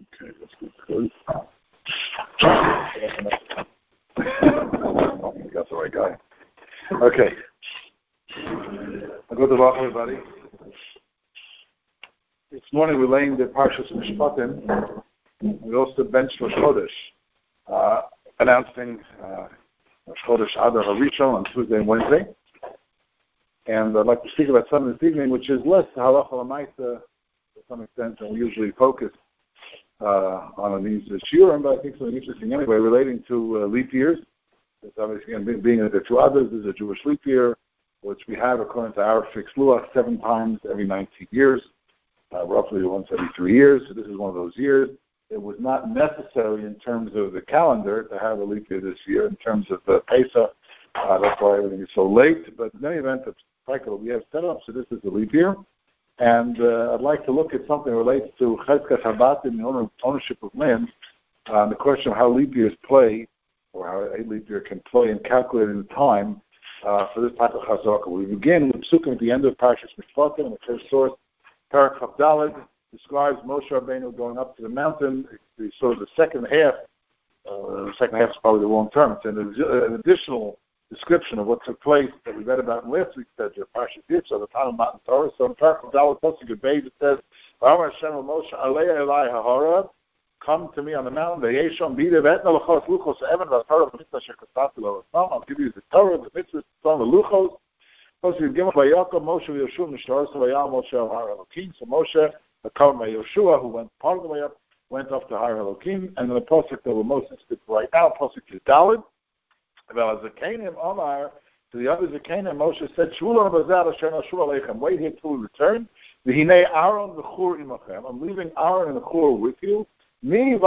Okay, that's good. You got the right guy. Okay. Good luck, everybody. This morning we're laying the Parshas Mishpatim. We also benched Rosh Chodesh, announcing Rosh Chodesh Adar HaRishon on Tuesday and Wednesday. And I'd like to speak about something this evening, which is less halacha l'maisa to some extent than we usually focus on these shiurim, but I think something interesting anyway, relating to leap years. It's obviously, being that there are two others, there's a Jewish leap year, which we have according to our fixed luach 7 times every 19 years, roughly once every 3 years. So this is one of those years. It was not necessary in terms of the calendar to have a leap year this year. In terms of Pesach, that's why everything is so late. But in any event, the cycle we have set up, so this is the leap year. And I'd like to look at something that relates to Cheskas Habat and the ownership of land, the question of how leap years play, or how a leap year can play in calculating the time for this type of chazaka. We begin with Psukim at the end of Parshas Mishpatim, and the first source, Parak Chaf Daled, describes Moshe Rabbeinu going up to the mountain. The sort of the second half is probably the wrong term. It's an additional description of what took place that we read about in last week's Parshas Yitzchak, the time of Mount Torah. So in Parak Chaf Daled, Pasuk Beis, it says, "V'amar Hashem Moshe Alei Elai HaHorah, come to me on the mountain. I'll give you the Torah, the mitzvahs, the luchos. So Moshe, the Kavod Yoshua, who went part of the way up, went up to Har Elokim, and then the pasuk that we're most interested in right now, pasuk is Daled. About Zakanim Omar, to the other Zakanim, Moshe said, wait here till we return. I'm leaving Aaron and the Chur with you. That's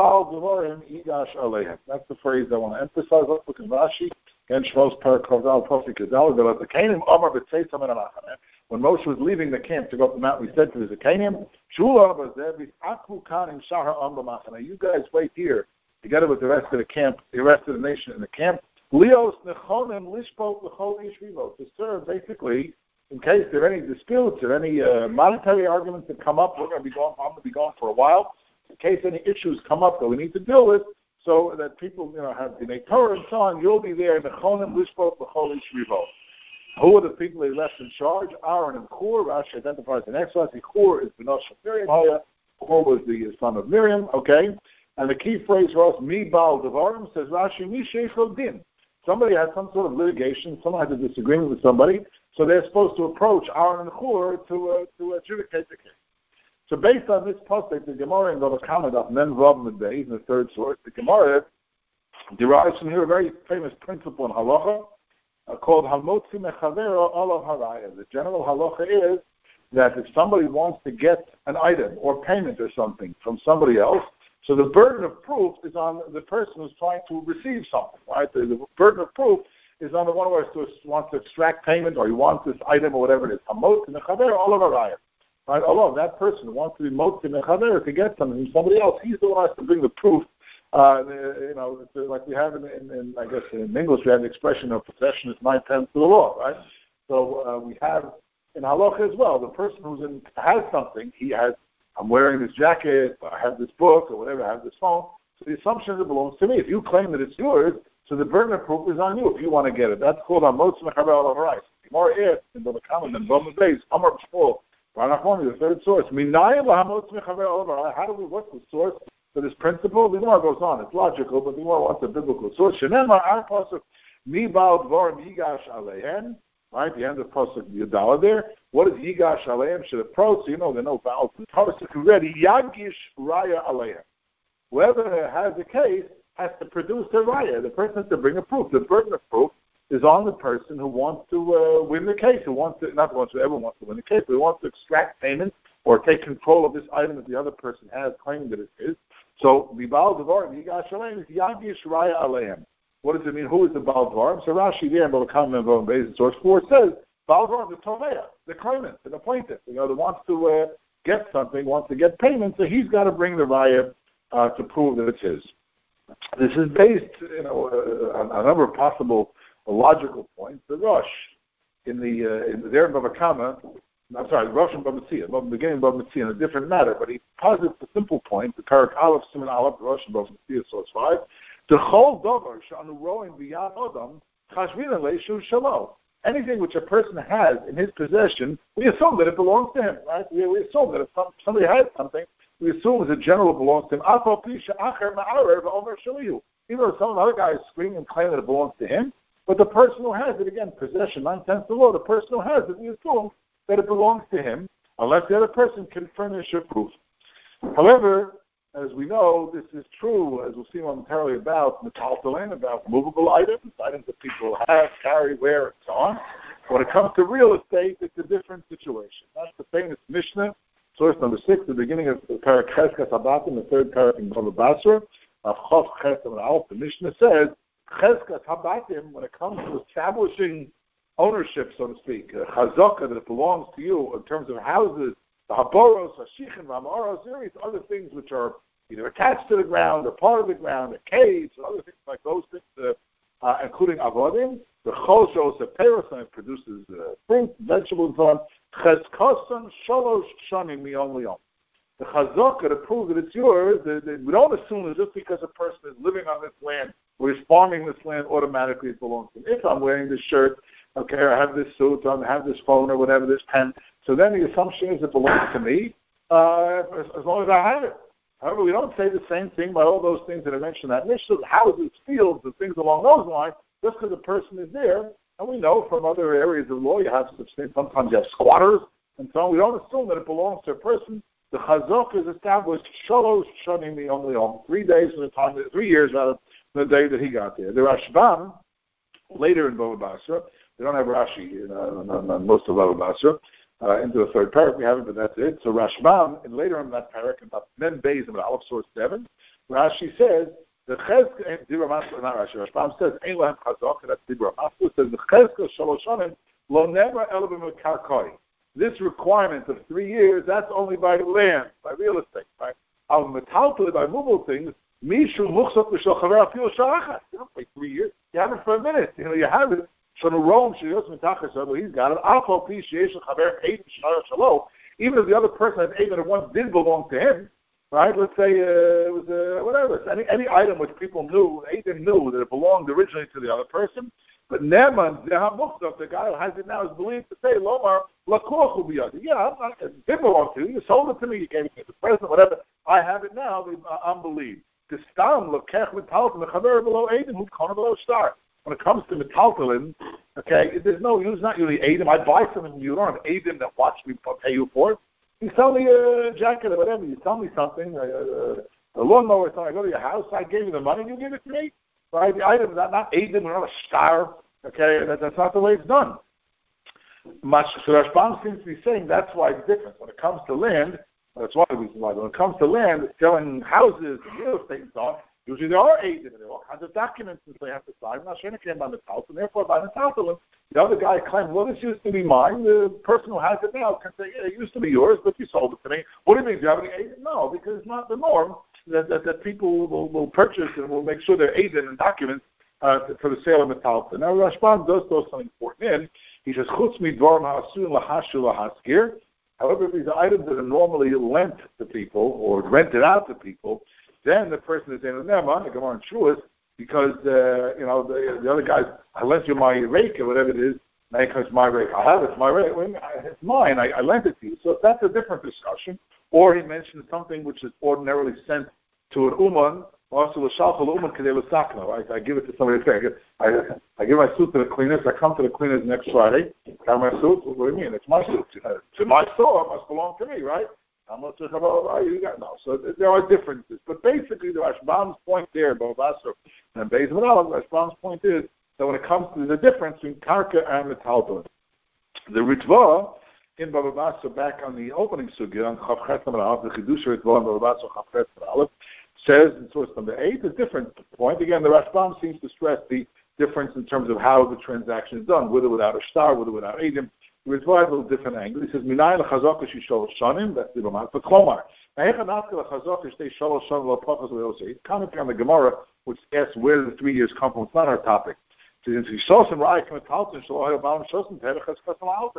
the phrase I want to emphasize. Let's look at Rashi. Again, Shmos Parak Chav Pasuk Kedal. When Moshe was leaving the camp to go up the mountain, he said to the Zakanim, you guys wait here together with the rest of the camp, the rest of the nation in the camp. To serve, basically, in case there are any disputes or any monetary arguments that come up. I'm going to be gone for a while. In case any issues come up that we need to deal with, so that people, have the Torah and so on, you'll be there in the Chonim Lishpot L'Chol Yishrivo. Who are the people they left in charge? Aaron and Chur. Rashi identifies the next one. Chur is Benosh of Miriam. Chur was the son of Miriam. Okay, and the key phrase for us, Mi Baal Devarim, says Rashi, Mi Sheishlo Din. Somebody had some sort of litigation. Someone had a disagreement with somebody, so they're supposed to approach Aaron and Chur to adjudicate the case. So based on this pasuk, the Gemara in Bava Kama Daf Mem Vav Medbeis, in the third source, the Gemara derives from here a very famous principle in halacha called Hamotzi Mechavero Olav Haraya. The general halacha is that if somebody wants to get an item or payment or something from somebody else, so the burden of proof is on the person who's trying to receive something, right? The burden of proof is on the one who wants to extract payment or he wants this item or whatever it is. Hamotzi Mechavero Olav Haraya. Right, although that person who wants to be motzi mechaver to get something from somebody else, he's the one who has to bring the proof. Like we have in I guess in English we have the expression of possession is 9/10 of the law, right? So we have in halacha as well. The person who has something, he has. I'm wearing this jacket, or I have this book, or whatever. I have this phone. So the assumption is it belongs to me. If you claim that it's yours, so the burden of proof is on you if you want to get it. That's called a motzi mechaver olav harayis. More if in the common and Bama Beis Amar B'Shpol. The third source. What's the source for this principle? The Gemara goes on. It's logical, but the Gemara wants a biblical source. Right, the end of Pasuk Yadala there. What is Yigash Aleim? Should approach, there are no vowels. Pasuk ready. Yagish Raya Aleim. Whoever has a case has to produce a raya. The person has to bring a proof. The burden of proof is on the person who wants to win the case, whoever wants to win the case, but who wants to extract payment or take control of this item that the other person has, claiming that it is. So, the Baal Devarim, Yigash Aleim, is Yagish Raya Aleim. What does it mean? Who is the Baal Devarim? So Rashi there in Bava Kama and Bava Beis, source 4, says, Baal Devarim, the Tovea, the claimant, the plaintiff, that wants to get something, wants to get payment, so he's got to bring the Raya to prove that it's his. This is based, on a number of possible logical points. The Rosh in Bava Kama I'm sorry, Rosh and Bava beginning of Bava Metzia in a different matter, but he posits a simple point, the Parak Aleph, Siman Aleph, Rosh and Bava Metzia, source 5, the whole Dover, Shanu Roin B'Yad Odom, Chashvina Leishu Shalo. Anything which a person has in his possession, we assume that it belongs to him, right? We assume that if somebody has something, we assume as a general belongs to him. Even though some other guy is screaming and claiming that it belongs to him, but the person who has it, again, possession, 9 tenths the law, the person who has it, we assume that it belongs to him, unless the other person can furnish a proof. However, as we know, this is true, as we'll see momentarily, about metaltalin, about movable items that people have, carry, wear, and so on. When it comes to real estate, it's a different situation. That's the famous Mishnah, source number 6, the beginning of the Parak Cheskas Habatim, the third Parak in Bava Basra, of Chof Chesed and Aleph. The Mishnah says, Cheskas Habatim, when it comes to establishing ownership, so to speak, chazaka, that it belongs to you in terms of houses, the haboros, hashichin, ramaros, various other things which are either attached to the ground or part of the ground, a cage, or other things like those things, including avodim, the choshos, the peros, and it produces fruit, vegetables, and so on. Chezkosan shalosh shanim miyom liyom. The chazaka, to prove that it's yours, we don't assume that just because a person is living on this land or is farming this land, automatically it belongs to him. If I'm wearing this shirt, okay, I have this suit, I have this phone or whatever, this pen, so then the assumption is it belongs to me as long as I have it. However, we don't say the same thing by all those things that I mentioned, that Mishnah, houses, fields, and things along those lines, just because a person is there. And we know from other areas of law, you have such things, sometimes you have squatters, and so on. We don't assume that it belongs to a person. The chazak is established, shalosh shanim miyom liyom, 3 days from the time, 3 years out of the day that he got there. The Rashbam, later in Bava Basra, we don't have Rashi in most of Bava Basra. Into the third parak we have it, but that's it. So Rashbam, and later on in that parak, about Mem Beis and Aleph source 7, Rashi says, the Chezka, not Rashi, Rashbam says, Ein Lahem Chazak, that's Dibra Maslu, says, the Chezka Shalosh Shanim, Lo Never Elabim Karkoi. This requirement of 3 years, that's only by land, by real estate, right? Al Metaltal, by movable things, Mishu Muchsot L'Shal Chaver Afil Sha'achas. You don't wait 3 years. You have it for a minute. You have it. So the Rome, he's got it. Even if the other person has 8 that once did belong to him, right? Let's say it was whatever. Any item which people knew, Aiden knew that it belonged originally to the other person, but Neman, the guy who has it now, is believed to say, Lomar, Lakoch Ubiyadi. Yeah, it did belong to you. You sold it to me. You gave it to the present, whatever. I have it now. I'm believed. The Stam, Lokech, Metalton, the Chaver below Aiden, who Kona below Star. When it comes to metaltalin, okay, there's not usually Adim. I buy something from you. You don't have Adim that watch me pay you for it. You sell me a jacket or whatever. You sell me something, a lawnmower or something. I go to your house. I gave you the money. You give it to me. Right? The item is not Adim. We're not a star. Okay, that's not the way it's done. So Rashbam seems to be saying that's why it's different. When it comes to land, that's one of the reasons why. When it comes to land, selling houses and real estate and so on, usually there are aids in it. There are all kinds of documents that they have to sign. I'm not sure anything about the house, and therefore by the title, the other guy claims, well, this used to be mine. The person who has it now can say, yeah, it used to be yours, but you sold it to me. What do you mean? Do you have any aid? No, because it's not the norm that people will purchase and will make sure they're aided in documents for the sale of the talpa. Now, Rashbam does throw something important in. He says, Chutz midvar ma'asun lahashu lahaskir. However, if these are items that are normally lent to people or rented out to people, then the person is in the Neman, the Gemara and Shuas, because, the other guy, I lent you my rake or whatever it is, now it's my rake. I have it, it's my rake. Well, it's mine, I lent it to you. So that's a different discussion. Or he mentioned something which is ordinarily sent to an Uman, also a Shalchal Uman Kedei L'Sakna, right? I give it to somebody, I give my suit to the cleaners, I come to the cleaners next Friday, got my suit, what do you mean? It's my suit. It's in my store, it must belong to me, right? I'm not talking about you got no. So there are differences, but basically the Rashbam's point there, Bava Basra and Beis Medalah, Rashbam's point is that when it comes to the difference between Karka and the Talmud, the Ritva in Bava Basra, back on the opening sugya on Chav Chet Amar Aleph, the Chidusha Ritva in Bava Basra Chav Chet Amar Aleph says in source number 8 a different point. Again, the Rashbam seems to stress the difference in terms of how the transaction is done, with or without a star, with or without Eidim. With a little different angle. He says, Minayin l'chazaka shishol shanim, that's the Ramah. But Klomar, Na'echa nafka l'chazaka shtei shalosh shanim lo pachas v'yosei. It's commenting on the Gemara, which asks where the 3 years come from. It's not our topic. Since he saw some ra'ay from a talton, shaloh ha'yabam shosim tehech cheskasam alter.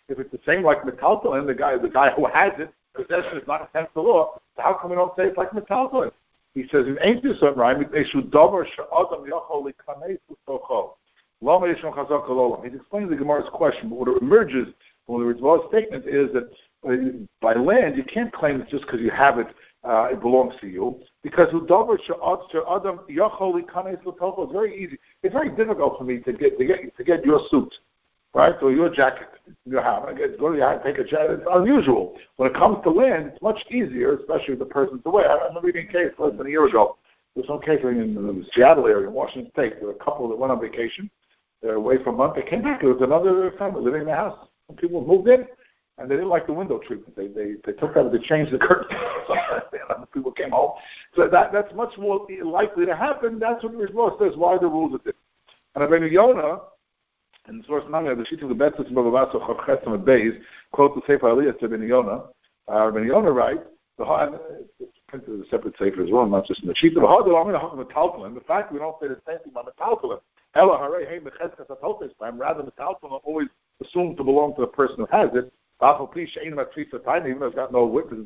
If it's the same like metaltalin, the guy who has it, possession is not against the law, so how come we don't say it's like metaltalin? He says, in ancient right, they should davar she'adam yachol likanes u'tocho. Lama yishon chazak alolam. He's explaining the Gemara's question, but what emerges from the Ritva's statement is that by land, you can't claim it just because you have it, it belongs to you. Because udavar she'adam yachol likanes u'tocho is very easy. It's very difficult for me to get your suit. Right? So your jacket, your house. Go to your house, take a jacket. It's unusual. When it comes to land, it's much easier, especially if the person's away. I remember reading a case less than a year ago. There was some case in the Seattle area in Washington State. There were a couple that went on vacation. They were away for a month. They came back. There was another family living in the house. Some people moved in, and they didn't like the window treatment. They took that to change the curtains. People came home. So that's much more likely to happen. That's what the Ritva says. Why the rules are different. And Rabbeinu Yonah, and the source Manga, the sheet of the Betzis Bava Baso Chavchetzim and Beis, quote the Sefer Aliyah to Rabbeinu Yonah. Rabbeinu Yonah writes, it's printed as a separate Sefer as well, not just in the sheet of the Metaltalin. The fact we don't say the same thing about Metaltalin. Ela Harei Hey Mecheskas Atoltes Time. Rather, Metaltalin are always assumed to belong to the person who has it. Even though it's got no witness.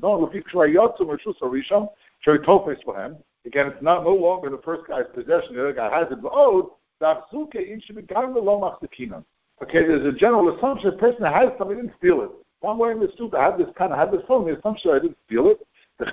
Again, it's not no longer the first guy's possession. The other guy has it. But okay, there's a general assumption the person that has something didn't steal it. If I'm wearing this suit, I have this kind of have this phone, the assumption I didn't steal it.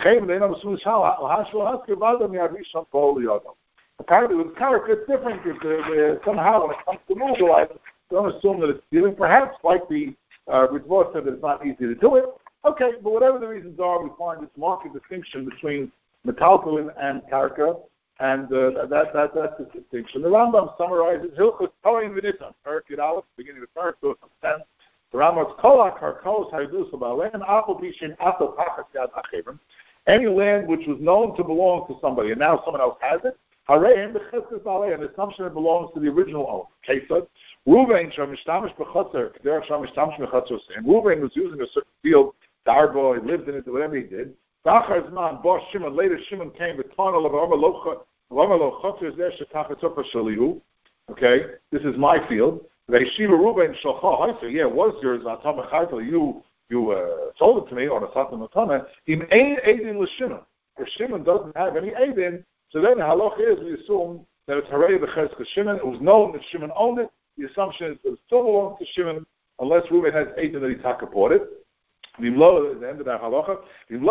Apparently with character it's different. Somehow when it comes to mobile, I don't assume that it's stealing. Perhaps like the Ritva said that it's not easy to do it. Okay, but whatever the reasons are, we find this marked distinction between metaltalin and karka. And that's the distinction. The Rambam summarizes Hilchos Toim V'Nisan, Perek Aleph, beginning of Perek 10. The Rambam's Kolak Harkos Haydus Ba'Lein Achol Bishin Achol Tachas Yad Achevim. Any land which was known to belong to somebody and now someone else has it, Hareim B'Cheskas Ba'Lein, an assumption it belongs to the original owner. Kesad Ruvain Shamishtamesh B'Chotzer K'derech Shamishtamesh B'Chotzer. And Ruvain was using a certain field, Darbo, he lived in it, whatever he did. Zman Bosh Shimon. Later Shimon came with Tunnel of Amalocha. Okay, this is my field. Yeah, it was yours. You sold it to me on a Satan Matana. If Shimon doesn't have any Aidin, so then the halach is we assume that it's Harei B'Cheskas Shimon. It was known that Shimon owned it. The assumption is it still belongs to Shimon unless Reuben has Aidin that he taka bought it. At the end of that halacha, he has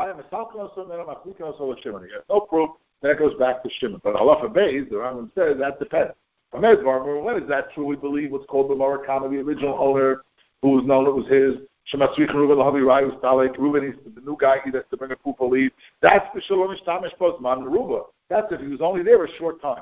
no proof. That goes back to Shimon. But halacha beis, the Rambam says that depends. When is that true? We believe what's called the Morakana, the original owner, who was known it was his. Shematzrich Reuben Lahavi Rai was Talek. Reuben is the new guy. He has to bring a proof of leave. That's the Shalom Ishtamish Postman Ruba. That's if he was only there a short time.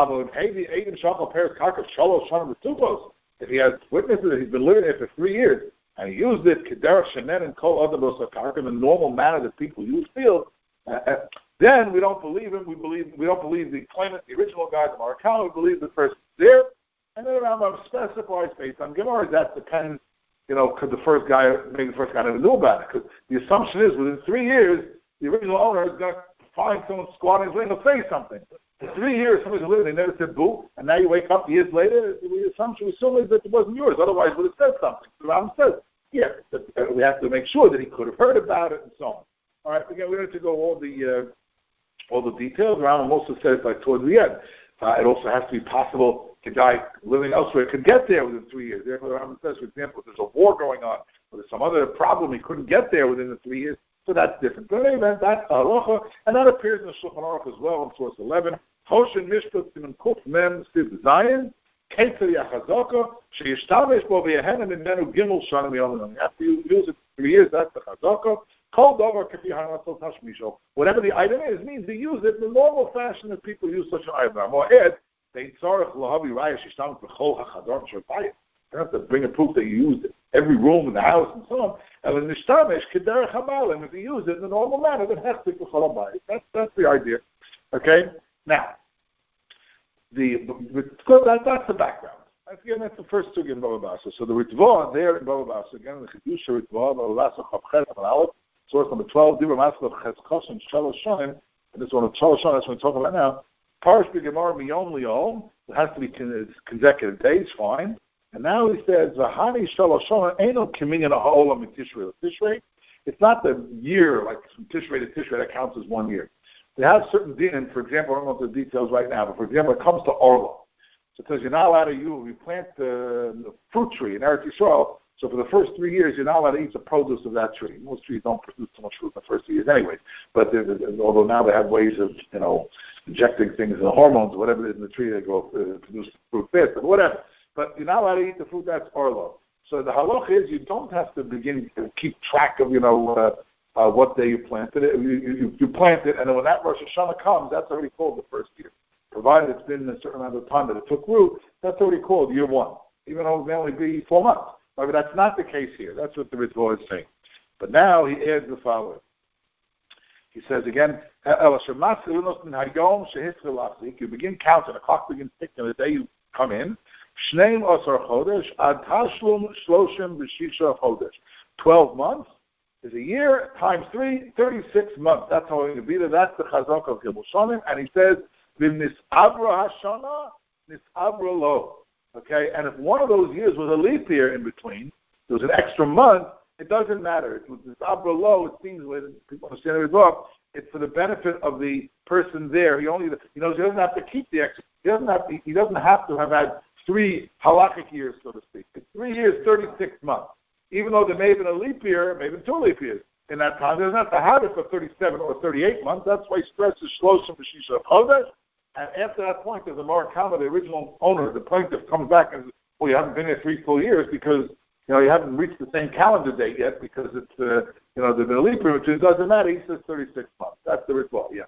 If he has witnesses that he's been living there for 3 years and he used it Kederach Shenen and Kol Adam Karka in the normal manner that people use field. Then we don't believe him. We don't believe the claimant, the original guy, the Marakal. We believe the person there. And then the Rambam specifies based on Gemara that depends. Could the first guy never knew about it? Because the assumption is within 3 years, the original owner is going to find someone squatting his ring and say something. For 3 years, somebody's living, they never said boo, and now you wake up years later. The assumption is that it wasn't yours. Otherwise, it would have said something. The Rambam says, we have to make sure that he could have heard about it and so on. All right, again, we don't have to go all the details. Rambam also says towards the end. It also has to be possible the guy living elsewhere could get there within 3 years. Therefore, the Rambam says, for example, if there's a war going on, or there's some other problem, he couldn't get there within the 3 years. So that's different. But anyway, that's halacha, and that appears in the Shulchan Aruch as well in source 11. Hoshen Mishpat Siman Kuf Mem Siv Zayin Ketzer Yachazaka Sheyishtavesh Bo V'Yehenem Imenu Gimel Shanim Yom. After you use it 3 years, that's the Chazaka. Whatever the item is, means they use it in the normal fashion that people use such an item. They have to bring a proof that you used it, every room in the house and so on. And if you use it in the normal manner, then has to be That's the idea. Okay? Now, that's the background. Again, that's the first sugya in Bava Basra. So the Ritva there in Bava Basra, again, the Chidusha Ritva, Bava Basra, Chavchet, and Aleph, source number 12, Dibra Maskov, Chetzkosh, and Shalosh Shonim, and this one of Shalosh Shonim, that's what we're talking about now. Parish B'Gemar Miyom Liyom, it has to be consecutive days, fine. And now he says, V'hani shaloshona eno kiminyan ha'olam Tishrei Tishrei. It's not the year, like from Tishrei to Tishrei, that counts as 1 year. They have certain din, for example, I don't know the details right now, but for example, it comes to Orla. So it says you're not allowed to you plant the fruit tree in Eretz Yisrael, so for the first 3 years, you're not allowed to eat the produce of that tree. Most trees don't produce so much fruit in the first 3 years anyway. But although now they have ways of, injecting things, the hormones, whatever it is in the tree, they go produce fruit fast, but whatever. But you're not allowed to eat the fruit that's Orla. So the halach is you don't have to begin to keep track of, what day you planted it. You plant it, and then when that Rosh Hashanah comes, that's already called the first year. Provided it's been a certain amount of time that it took root, that's already called year 1, even though it may only be 4 months. However, that's not the case here. That's what the Ritva is saying. But now he adds the following. He says again, you begin counting, the clock begins ticking the day you come in. 12 months is a year times 3, 36 months. That's how it will be. That's the chazak of Yerushalayim. And he says, V'nisabra hashana, nisabra lo. Okay, and if one of those years was a leap year in between, there was an extra month, it doesn't matter. It was nisabra lo. It seems when people understand the book, it's for the benefit of the person there. He doesn't have to keep the extra. He doesn't have to have had 3 halakhic years, so to speak. It's 3 years, 36 months. Even though there may have been a leap year, maybe 2 leap years in that time, he doesn't have to have it for 37 or 38 months. That's why he stresses shloshim b'shisha chodesh. And after that point, there's a more common, the original owner, the plaintiff, comes back and says, well, you haven't been here 3 full years because, you haven't reached the same calendar date yet because it's, there's been a leap year, which it doesn't matter. He says 36 months. That's the ritual, yeah.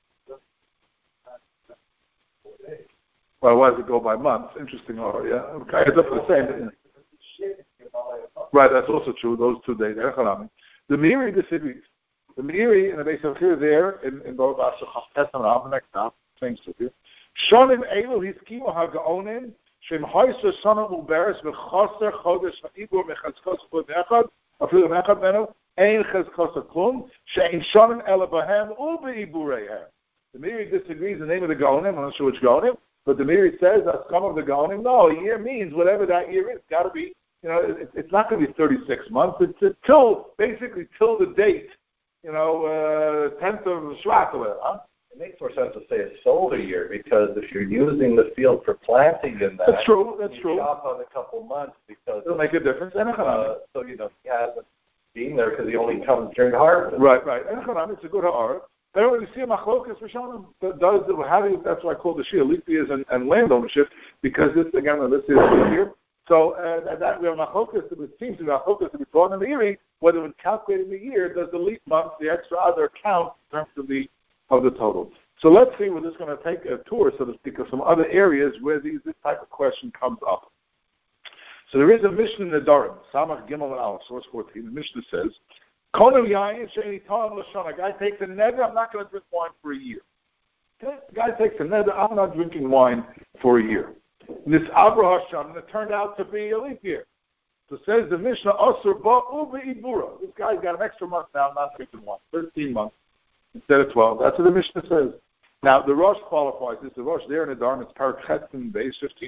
Well, why does it go by months? Interesting, yeah. Okay, it's up to the same. Right, that's also true, those 2 days. The Meiri disagrees. The Meiri, and the base of here there, in both Asher Chafetam, the next stop, same stuff here. Shonim Elu, Hiskimu HaGaonim, Shem Hoysa Shana Uberes, V'choser Chodesh Ha'ibur, Mechazkos Chod Echad, Afilu Mechad Menu, Ein Chazkos HaKlum, Shein Shonim Ela Bahem, Ube'ibureihem. The Meiri disagrees the name of the Gaonim, I'm not sure which Gaonim, but the Meiri says that some of the Gaonim, no, a year means whatever that year is. It's got to be, it's not going to be 36 months. It's basically till the date, 10th of Shvat, huh? It makes more sense to say a solar year because if you're using the field for planting in that, that's true. You chop on a couple months because it'll make a difference. So he hasn't been there because he only comes during harvest. Right. It's a good ha'ar. But we see a machlokas Rishonim that's why I call the Shia leap years and land ownership, because this again this is here. So that we have machlokas. It seems to be machlokas to be taught in the Erie whether when calculating the year does the leap month, the extra other count in terms of the total. So let's see, we're just going to take a tour, so to speak, of some other areas where this type of question comes up. So there is a Mishnah in the Darim, Samach Gimel and Aleph, source 14. The Mishnah says, a guy takes a neder, I'm not going to drink wine for a year. Okay? The guy takes a neder, I'm not drinking wine for a year. This Abra Hashem, and it turned out to be a leap year. So says the Mishnah, Asur ba uba ibura. This guy's got an extra month now, not drinking wine, 13 months instead of 12. That's what the Mishnah says. Now, the Rosh qualifies this. The Rosh there in the Dharma, it's Parak Chetzim, base 15.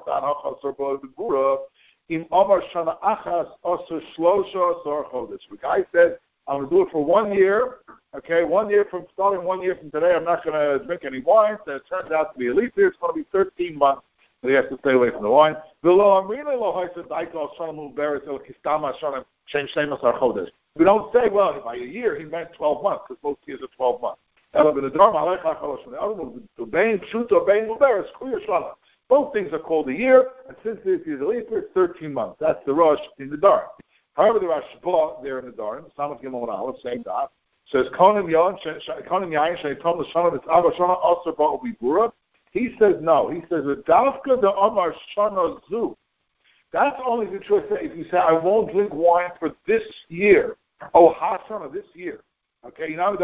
The guy says, I'm going to do it for 1 year. Okay, 1 year from starting 1 year from today, I'm not going to drink any wine. So it turns out to be a leap year. It's going to be 13 months. So he has to stay away from the wine. We don't say, well, by a year he meant 12 months, because most years are 12 months. Both things are called a year, and since this is a leap year, it's 13 months. That's the Rosh in the Dharm. However, the Rashba there in the Dharm, Samach Gimel and Aleph, same dot, says, he says no. He says, that's only the choice. If you say, I won't drink wine for this year, Hashana, this year. Okay, you know,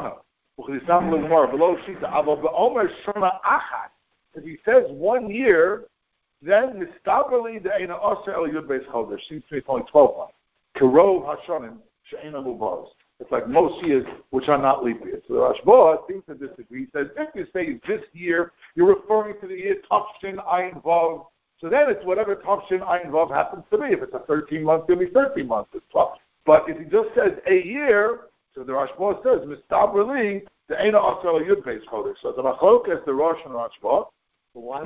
if he says 1 year, then mistabeli the Eina Aser El Yud Beis Chodesh. Seems to me it's only 12 months. Kerov Hashanim She'ena Mubaz. It's like most years which are not leap years. So the Rashba seems to disagree. He says if you say this year, you're referring to the year Tafshin Ayin Vav. So then it's whatever Tavshin Ayin Vav happens to be. If it's a 13 month, it'll be 13 months. It's 12. But if he just says a year, so the Rashba says, Mistabrali, the Eina Asal Yud Beis Chodesh. So the Machlokas, the Rosh and Rashba. Why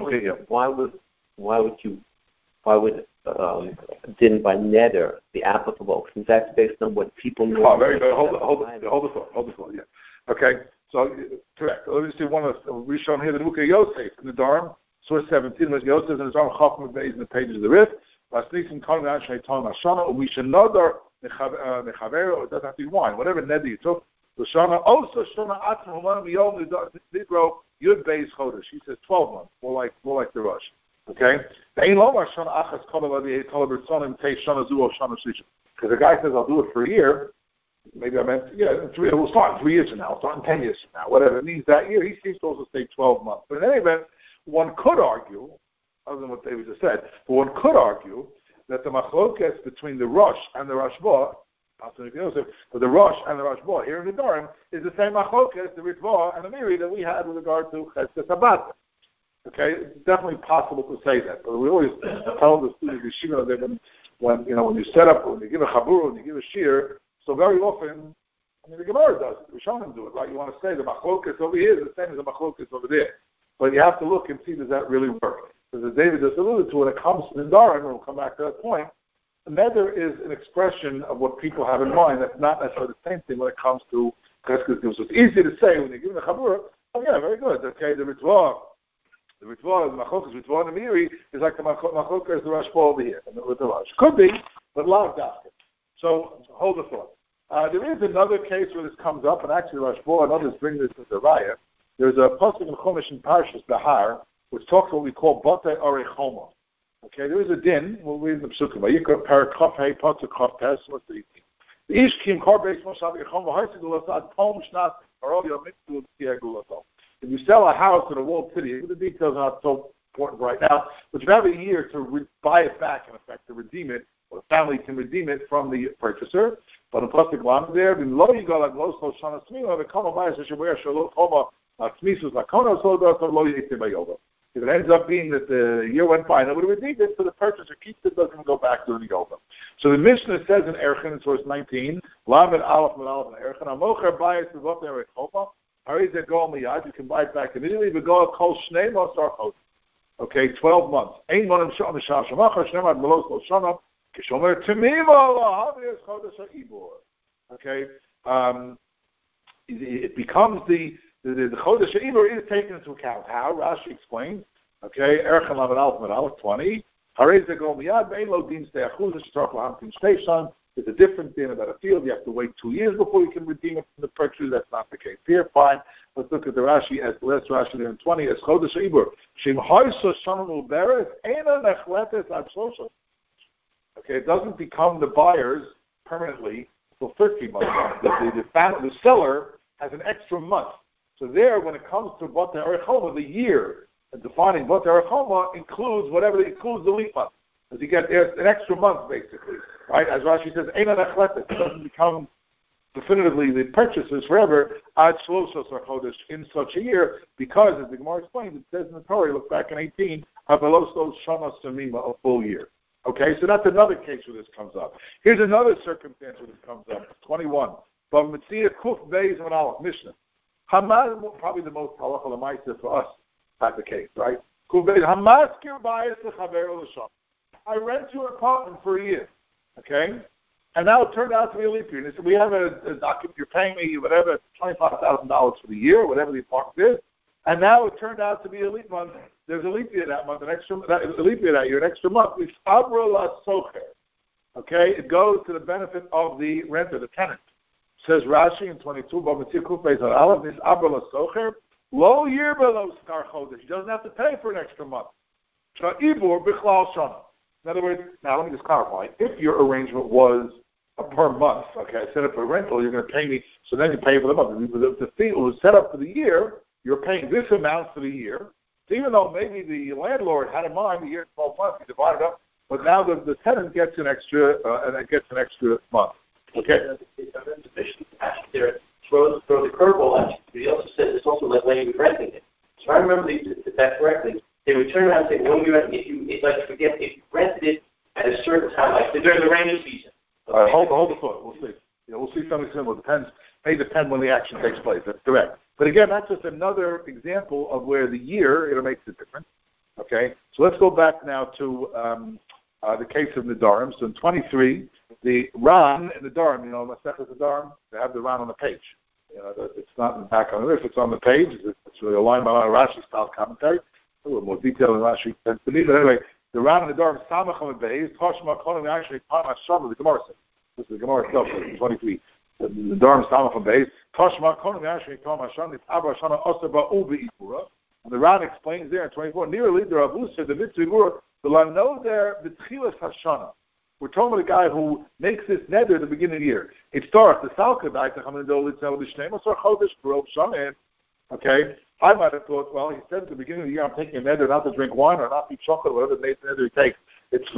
would din by neder be applicable? Since that's based on what people know. Oh, very good. Hold the thought. Yeah. Okay. So correct. Let me see one of we shown here the Muka Yosef in the Dharm, source 17. There's Yosef in the Dharm Chacham Beis in the pages of the Rif. Vasnisim Kol Nashei Tal Mashana. We should know the Mechaver. It doesn't have to be wine. Whatever neder you took. The Shana also Shana Atzma Human Miyom Nidro Yud Beis Chodesh. He says 12 months. More like the Rosh. Okay? Because the guy says, I'll do it for a year. Maybe I meant, it will start in 3 years from now. It'll start in 10 years from now. Whatever it means that year. He seems to also say 12 months. But in any event, one could argue, other than what David just said, but one could argue that the machlokes between the Rosh and the Rashba, but the Rosh and the Rashba here in the Durham is the same machlokes, the Ritva and the Miri that we had with regard to Chesed Sabbat. Okay, it's definitely possible to say that, but we always tell the students that when you set up, when you give a chabur, when you give a shir, so very often, the Gemara does it. We show them do it. Like you want to say the machlokas over here is the same as the machlokas over there, but you have to look and see does that really work? Because as David just alluded to, when it comes to Nidarim, and we'll come back to that point, the neder is an expression of what people have in mind. That's not necessarily the same thing when it comes to cheskes. So it's easy to say when you give the chabur. Oh yeah, very good. Okay, the Ritva. The Ritva, the Machokas, Ritva and the Miri is like the Machokas, the Rashba over here, with the Rosh. Could be, but lot of dafka. So hold the thought. There is another case where this comes up, and actually Rashba and others bring this as a raya. There's a pasuk in Chumash in Parshas Behar, which talks what we call Batei Orei Choma. Okay, there is a din. We'll read the psukim. Vayikra Parakaf Hey Pasuk Chav Tes. What's the 18? The Ish Kim Kar Beis Moshav Yechom V'Haisid L'Asad Tom Shnat Arol Yomit L'Tiagulato. If you sell a house in a walled city, the details are not so important right now, but you have a year to buy it back, in effect, to redeem it, or the family can redeem it from the purchaser. But in plastic lam there, below you go like low slow shana smila, the kama bias should wear shalom koma smisus like kona so that low yite bayoga. If it ends up being that the year went by and nobody redeemed it, so the purchaser keeps it, doesn't go back during the yoga. So the Mishnah says in Erchin, in source 19, lam and aleph and aleph and Erchin, amocher bias to what they're choma. You can buy it back immediately. We go call Shnei Masar Chod. Okay, 12 months. Ein monim sham sham shamachar shnemad melos lo shana kishomer temiva Allah havias chodesh ha'ibur. Okay, it becomes the chodesh ha'ibur is taken into account. How? Rashi explains. Okay, Erchan Lamed Aleph Med Aleph 20. Harei zegol miyad bein lo din stei achuz shtarach lahamtin shteishan. It's a different thing about a field. You have to wait 2 years before you can redeem it from the purchaser. That's not the case here. Fine. Let's look at the Rashi, as the last Rashi there in 20. As Chodesh Ibur. Shim Hoyso Shanul Beres Eina Nechletes Ad Shosha. Okay, it doesn't become the buyers permanently for 13 months. The seller has an extra month. So there, when it comes to Batei Orei Choma, the year, and defining Batei Orei Choma includes whatever includes the leap month. As you get an extra month, basically, right? As Rashi says, "Eina nechletes." It doesn't become definitively the purchases forever ad shloshos chodesh in such a year, because, as the Gemara explains, it says in the Torah, look back in 18, havelos shana samima, a full year. Okay, so that's another case where this comes up. Here's another circumstance where this comes up. 21. But Mitzvah Kuf Beis and Aleph Mishnah. Hamad, probably the most halacha l'maisa for us type of case, right? Kuf Beis Hamaskir Bayis lechaver l'sham. I rent you an apartment for a year, okay? And now it turned out to be a leap year. And they said, we have a document, you're paying me whatever, $25,000 for the year, whatever the apartment is. And now it turned out to be a leap month. There's a leap year that month, a leap year that year, an extra month. It's abra la socher, okay? It goes to the benefit of the renter, the tenant. Says Rashi in 22, but Mitzvah Kuf Beis on Aleph, this abra la socher, low year below star chodesh. He doesn't have to pay for an extra month. Sha'ibur bichlal shana. In other words, now let me just clarify. If your arrangement was per month, okay, I set up a rental, you're going to pay me, so then you pay for the month. The fee was set up for the year, you're paying this amount for the year. So even though maybe the landlord had in mind the year 12 months, he divided up, but now the tenant gets an extra month. Okay. The mission there throws the curveball at you. But he also says it's also like when you're renting it. So I remember that correctly. they would turn around and say, when we rent, if you rented it at a certain time, like during the rainy season. Okay. Hold the thought. We'll see. We'll see something similar. May depend when the action takes place. That's correct. But again, that's just another example of where the year makes a difference. Okay, so let's go back now to the case of Nedarim. So in 23, the Ran in Nedarim, Masechet Nedarim, they have the Ran on the page. It's not in the back on the list. It's on the page. It's really aligned by a Rashi style commentary. A little more detail than Rashi tends to be. But anyway, the Ran in Nedarim, Samach on the base, Toshma Kolim actually Parma Shabbat, the Gemara says. This is the Gemara itself, 23. The Nedarim Samach on the base, Toshma Kolim actually Parma Shabbat, Abba Shana Osaba Ubi Ikura. And the Ran explains there in 24, nearly the Rabu said the mitzvah the Lano there b'tchilas Hashana. We're talking about a guy who makes this neder at the beginning of the year. It starts the Salka Daita Chamin Itzel B'Shnei or Chodesh Barov Shanin. Okay, I might have thought, well, he said at the beginning of the year, I'm taking a neder not to drink wine or not to eat chocolate, whatever neder he takes. It's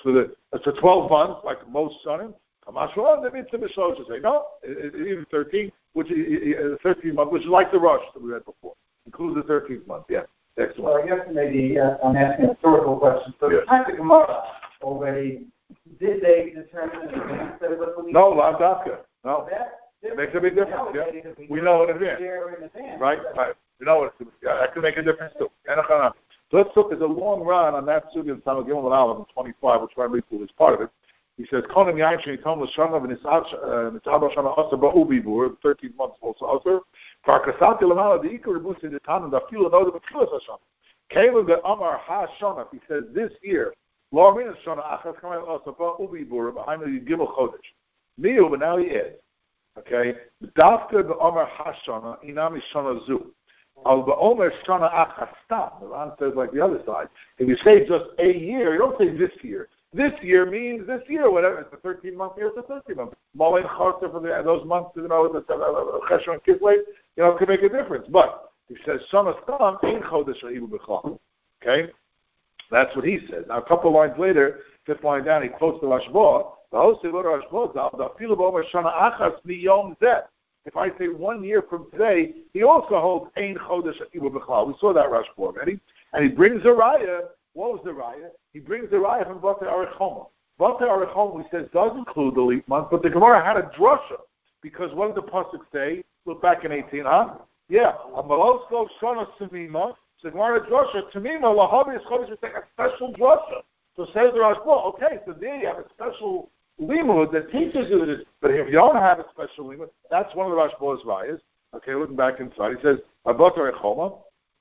for 12 months, like most Shanim. Kamashua the mitzvah b'shlosh. Say no, even 13, which is 13 months, which is like the rush that we read before. Includes the 13th month, yeah. Excellent. Well, I guess maybe I'm asking a historical question. So the time the Gemara already, did they determine that it was the No, Lavdafka. No. It makes a big difference, yeah. We know in advance. Right? We know that could make a difference too. So let's look at the long run on that Sugi in Samagim Al 25, which Rabbi Pool is part of it. He says, Konim Yain Tom Lashanav and Nitzab Shana Asa Ba'ubibur, 13 months also Asa. Farkasati Lamala, the Iker Rebus in the Tanan, the Fila Noda B'Kilas Hashem. Caleb the Amar HaShana, he says, this year, Lo Amina Shana Achas Kamal Asa Ba'ubibur, behind the Gimel Chodesh. Miu, but now he is. Okay? Dafka the Amar HaShana, Inami Shana Zu. Al Ba'omer Shana Achas Stam. The Ran says like the other side. If you say just a year, you don't say this year. This year means this year, whatever. It's a 13-month year, it's a 13-month. Malin Charter for those months, the Cheshire and Kislev, it can make a difference. But he says, Shana Stam, Ein Chodesh Ha'ilu B'Chal. Okay? That's what he says. Now, a couple lines later, 5th line down, he quotes the Rashba. The host of Rashba, the Afilu B'Omer Shana Achas Miyom Zeh. If I say 1 year from today, he also holds Ein Chodesh Ha'ilu B'Chal. We saw that Rashba already. And he brings a raya. What was the raya? He brings the raya from Batei Arichoma. Batei Arichoma, he says, does include the leap month, but the Gemara had a drasha. Because what did the pasuk say? Look back in 18, huh? Yeah. Amalosko Shana Samima. So the Gemara drasha, Tamima, Lahavi is Chodesh, we take a special drasha. So says the Rashba, okay, so there you have a special limud that teaches you this. But if you don't have a special limud, that's one of the Rashba's rayas. Okay, looking back inside, he says, Batei Arichoma.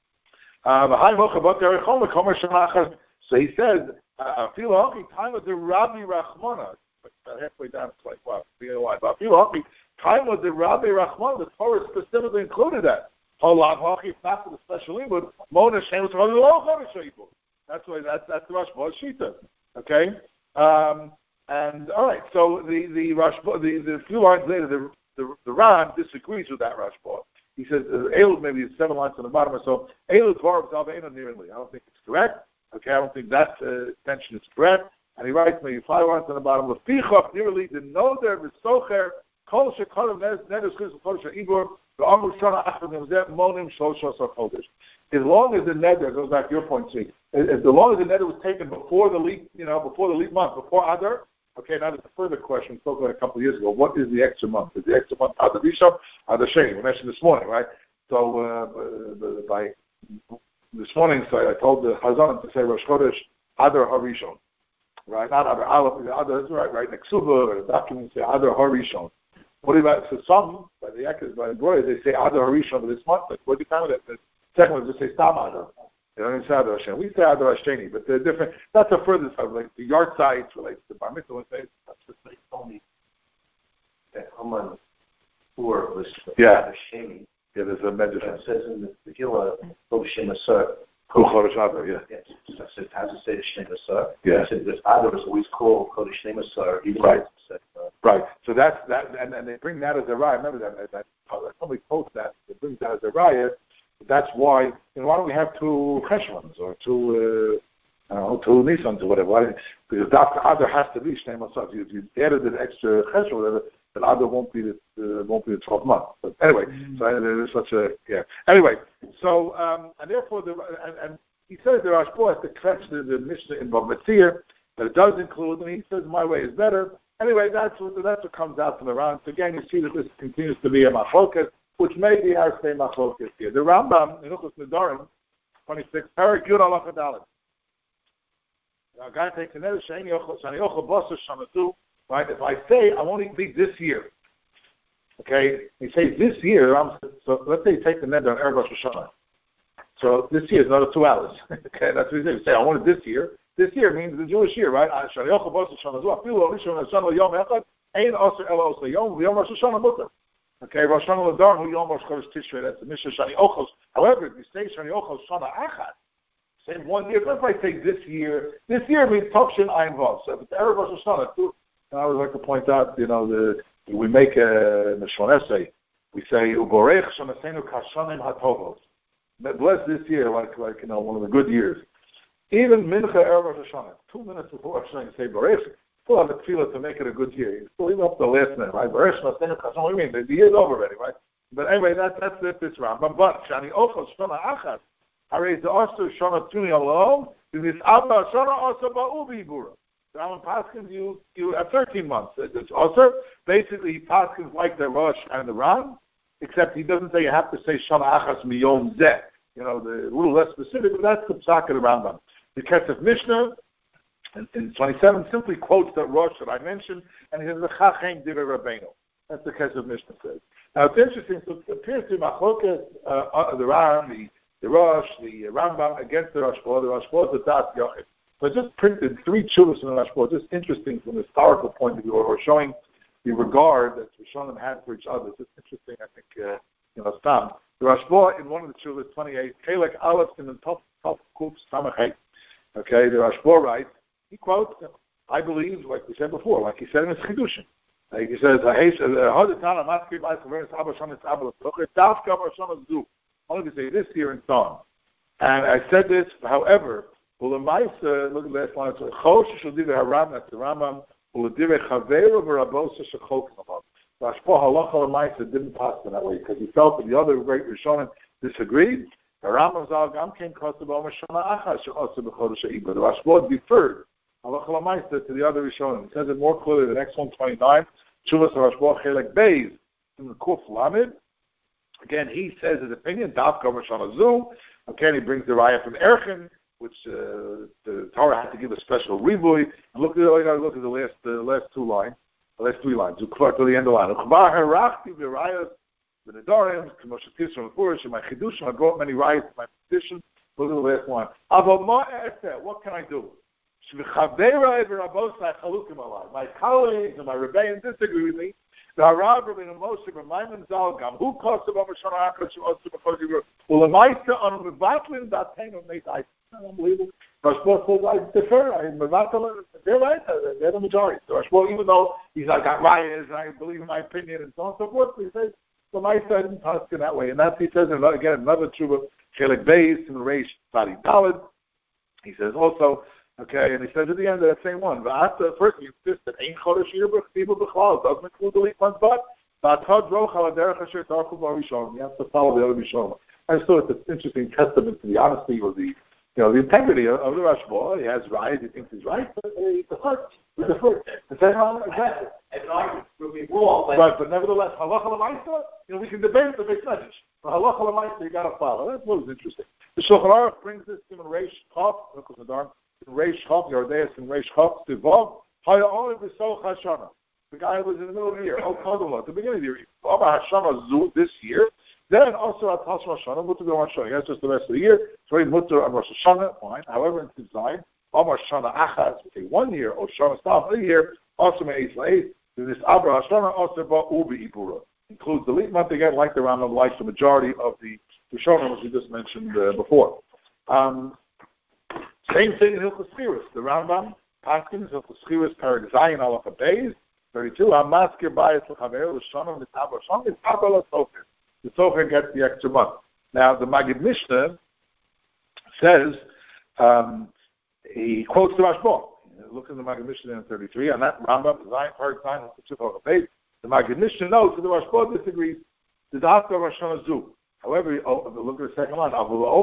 So he says, I feel lucky. Time of the Rabbi Rachmana. Halfway down, it's like, wow, but I feel lucky. Time of the Rabbi Rachmana. The Torah specifically included that. It's not for the special limud. Mona Shem That's why that's the Rashba Shita. Okay, and all right. So the Rashba, the few lines later, the Ran disagrees with that Rashba. He says, maybe it's 7 lines on the bottom or so. Elu Dvar B'Zalveinu nearly. I don't think it's correct. Okay, I don't think that extension is correct. And he writes maybe 5 lines on the bottom. Lefichach nearly the Noder V'Socher Kol Shekolav Neder Schus V'Chodesh Ha'ibur V'Amru Shana Achad Nemzeh Monim Shloshos HaChodesh. As long as the Neder, goes back to your point, see, as long as the Neder was taken before the leap, before the leap month, before Adar. Okay, now there's a further question we spoke about a couple of years ago. What is the extra month? Is the extra month Adar Rishon, Adar Sheni? We mentioned this morning, right? So by this morning, I told the Chazan to say Rosh Chodesh Adar HaRishon, right? Not Adar Aleph, Adar is right next to the documents say Adar HaRishon. What about so some by the Goy they say Adar HaRishon for this month? Like, what do you count it? The second one just say Stam Adar. They don't say Adar Hashem. We say Adar Hasheni, but they're different. That's a further stuff. Like the yard sites relates to Bar Mitzvah. That's just like only that Haman Ur was Adar Hasheni. Yeah, there's a measure. It says in the Megillah, Chodesh Asar. Chodesh Adar, yeah. Yes. So it has to say Shnei Asar. Yeah. So this Adar is always called Chodesh Asar. Right. Right. So that's that, and they bring that as a raya. Remember that somebody quotes that. They bring that as a raya. That's why. Why don't we have 2 Cheshvans or 2 Nisans or whatever? Because Dr. Adar has to be Shnei Asar. If you added an extra Cheshvan, whatever, then Adar won't be the 12th month. But anyway, so there's such a Anyway, so and therefore He says the Rashba has to catch the Mishnah in Bava Metzia, but it does include, and he says my way is better. Anyway, that's what comes out from the Ran. So again, you see that this continues to be a machlokas, which may be our same machlokas here. The Rambam in Hilchos Nedarim, 26, Parak Yud Halacha Dalet. Now, guy takes another shani yochel basar shamatu. Right? If I say I won't eat this year, okay? He says this year. So let's say you take the neder on Erev Rosh Hashanah. So this year is another 2 hours. Okay, that's what he says. You say I want it this year. This year means the Jewish year, right? Okay, Rosh Hashanah L'Adar Hu Yom Rosh Chodesh Tishrei. That's the Mishnah Shani Ochos. However, if you say Shani Ochos Shana Achad, same 1 year. If I say this year means Topshin Ayin Vav. So if it's Erev Rosh Hashanah, too. I would like to point out, we make a Mishon essay. We say Uborech Shonasenu Kashanim Hatovos. Bless this year, like one of the good years. Even Mincha Erev Rosh Hashanah, 2 minutes before Rosh Hashanah, you say Borech. Still have a tefillah to make it a good year. You still leave up the last minute, right? Borech Shonasenu Kashanim. What do you mean? The year's over already, right? But anyway, that's this Rambam. But Shani Ochos Shana Achad. Harei the Oster Shana Tuni Alone. This Abba Shana Oster Ba'ubi Bura. The Rambam Paskins you have 13 months. It's also basically he Paskins like the Rosh and the Ram, except he doesn't say you have to say Shana Achas Miyom Zeh. The a little less specific, but that's the psak of the Rambam. The Kesef Mishnah in 27 simply quotes that Rosh that I mentioned, and he says the Chachem Divrei Rabbeinu. That's the Kesef Mishnah says. Now it's interesting. So it appears to be machlokas the Ram, the Rosh, the Rambam against the Rashba. The Rashba is the Das Yochid. So I just printed 3 chuvas in the Rashba, just interesting from a historical point of view, or showing the regard that Rishonim had for each other. It's interesting, I think, Stam. The Rashba in one of the chuvas, 28, Chelek Aleph in the top Kuf Samachet. Okay, the Rashba writes, he quotes, I believe, like we said before, like he said in his Chidushin. Like he says, only to say this here and so on. And I said this, however, look at the last line. That's the Rambam. Rashba halacha l'maisa didn't pass in that way because he felt that the other great Rishonim disagreed. The Rambam Zal Gam came Kosev Omer Shana Achas Shechosev B'Chodesh Ha'Ibar. The Rashba deferred halacha l'maisa to the other Rishonim. It says it more clearly. The next one, 29, Chuvas Rashba Chelek Beis in the Kuf Lamed. Again, he says his opinion. Daf Gomer Shana Zu. Okay, he brings the raya from Erchin, which the Torah had to give a special rivui. And look at the last 2 lines, the last 3 lines. To the end of the line. In my chidushim, I brought many riots in my petition. Look at the last line. What can I do? My colleagues and my rebellion disagree with me. The Harav Rabbeinu Moshe B'Maimon Zalgam, who caused the Shana Achas She'osu B'Chodesh Well, the Meister on Mevatlin Datenu Meitai. Unbelievable. Rashba says I defer. They're right. They're the majority. So Rashba, even though he's like got riots and I believe in my opinion and so on and so forth, he says the Meister didn't pass in that way. And that's he says again another tshuva Chelek Beis and Reish Tzadi Daled. He says also. Okay, and he says at the end of that same one, first he insists that Ein Chodesh Yir B'Chtibu B'Chlal doesn't include the leap month's butt. You have to follow the other Rishonim. I just thought it's an interesting testament to the honesty or the integrity of the Rashba. He has right, he thinks he's right, but he defers. Exactly. An argument would be wrong. Right, but nevertheless, halacha l'maisa, we can debate the big message. But halacha l'maisa, you got to follow. That's what was interesting. The Shulchan Aruch brings this in Reish Chav, Reish Chav, Yordeus, and Reish Chav, Tivov, Haya only B'Soch Hashana. The guy was in the middle of the year, at the beginning of the year, Hashana Zu this year, then also at Rosh Hashanah, Mutter Rosh Hashanah. That's just the rest of the year. So Mutter on Rosh Hashanah, fine. However, in design, Rosh Hashanah Achaz, say 1 year, or Shana Stav a year, also Me'ez La'ez. This Abra Hashanah also Ba'ubi Ibura. Includes the leap month again, like the Rambam, like the majority of the Rishonim, as we just mentioned before. Same thing in Hilchos Schiras. The Rambam, Paskins, Hilchos Schiras, Parag Zayin, Halacha Beis, 32. Hamaskir Bayis L'Chaver L'Shonim L'Tabar Shonim L'Tabar L'Sofer. The Sofer gets the extra month. Now, the Magid Mishnah says, he quotes the Rashba. Look at the Magid Mishnah in 33. On that Rambam, Zayin, Parag Zayin, Halacha Beis. The Magid Mishnah notes that the Rashba disagrees. The Dafka of Hashanah Zu. However, look at the second line.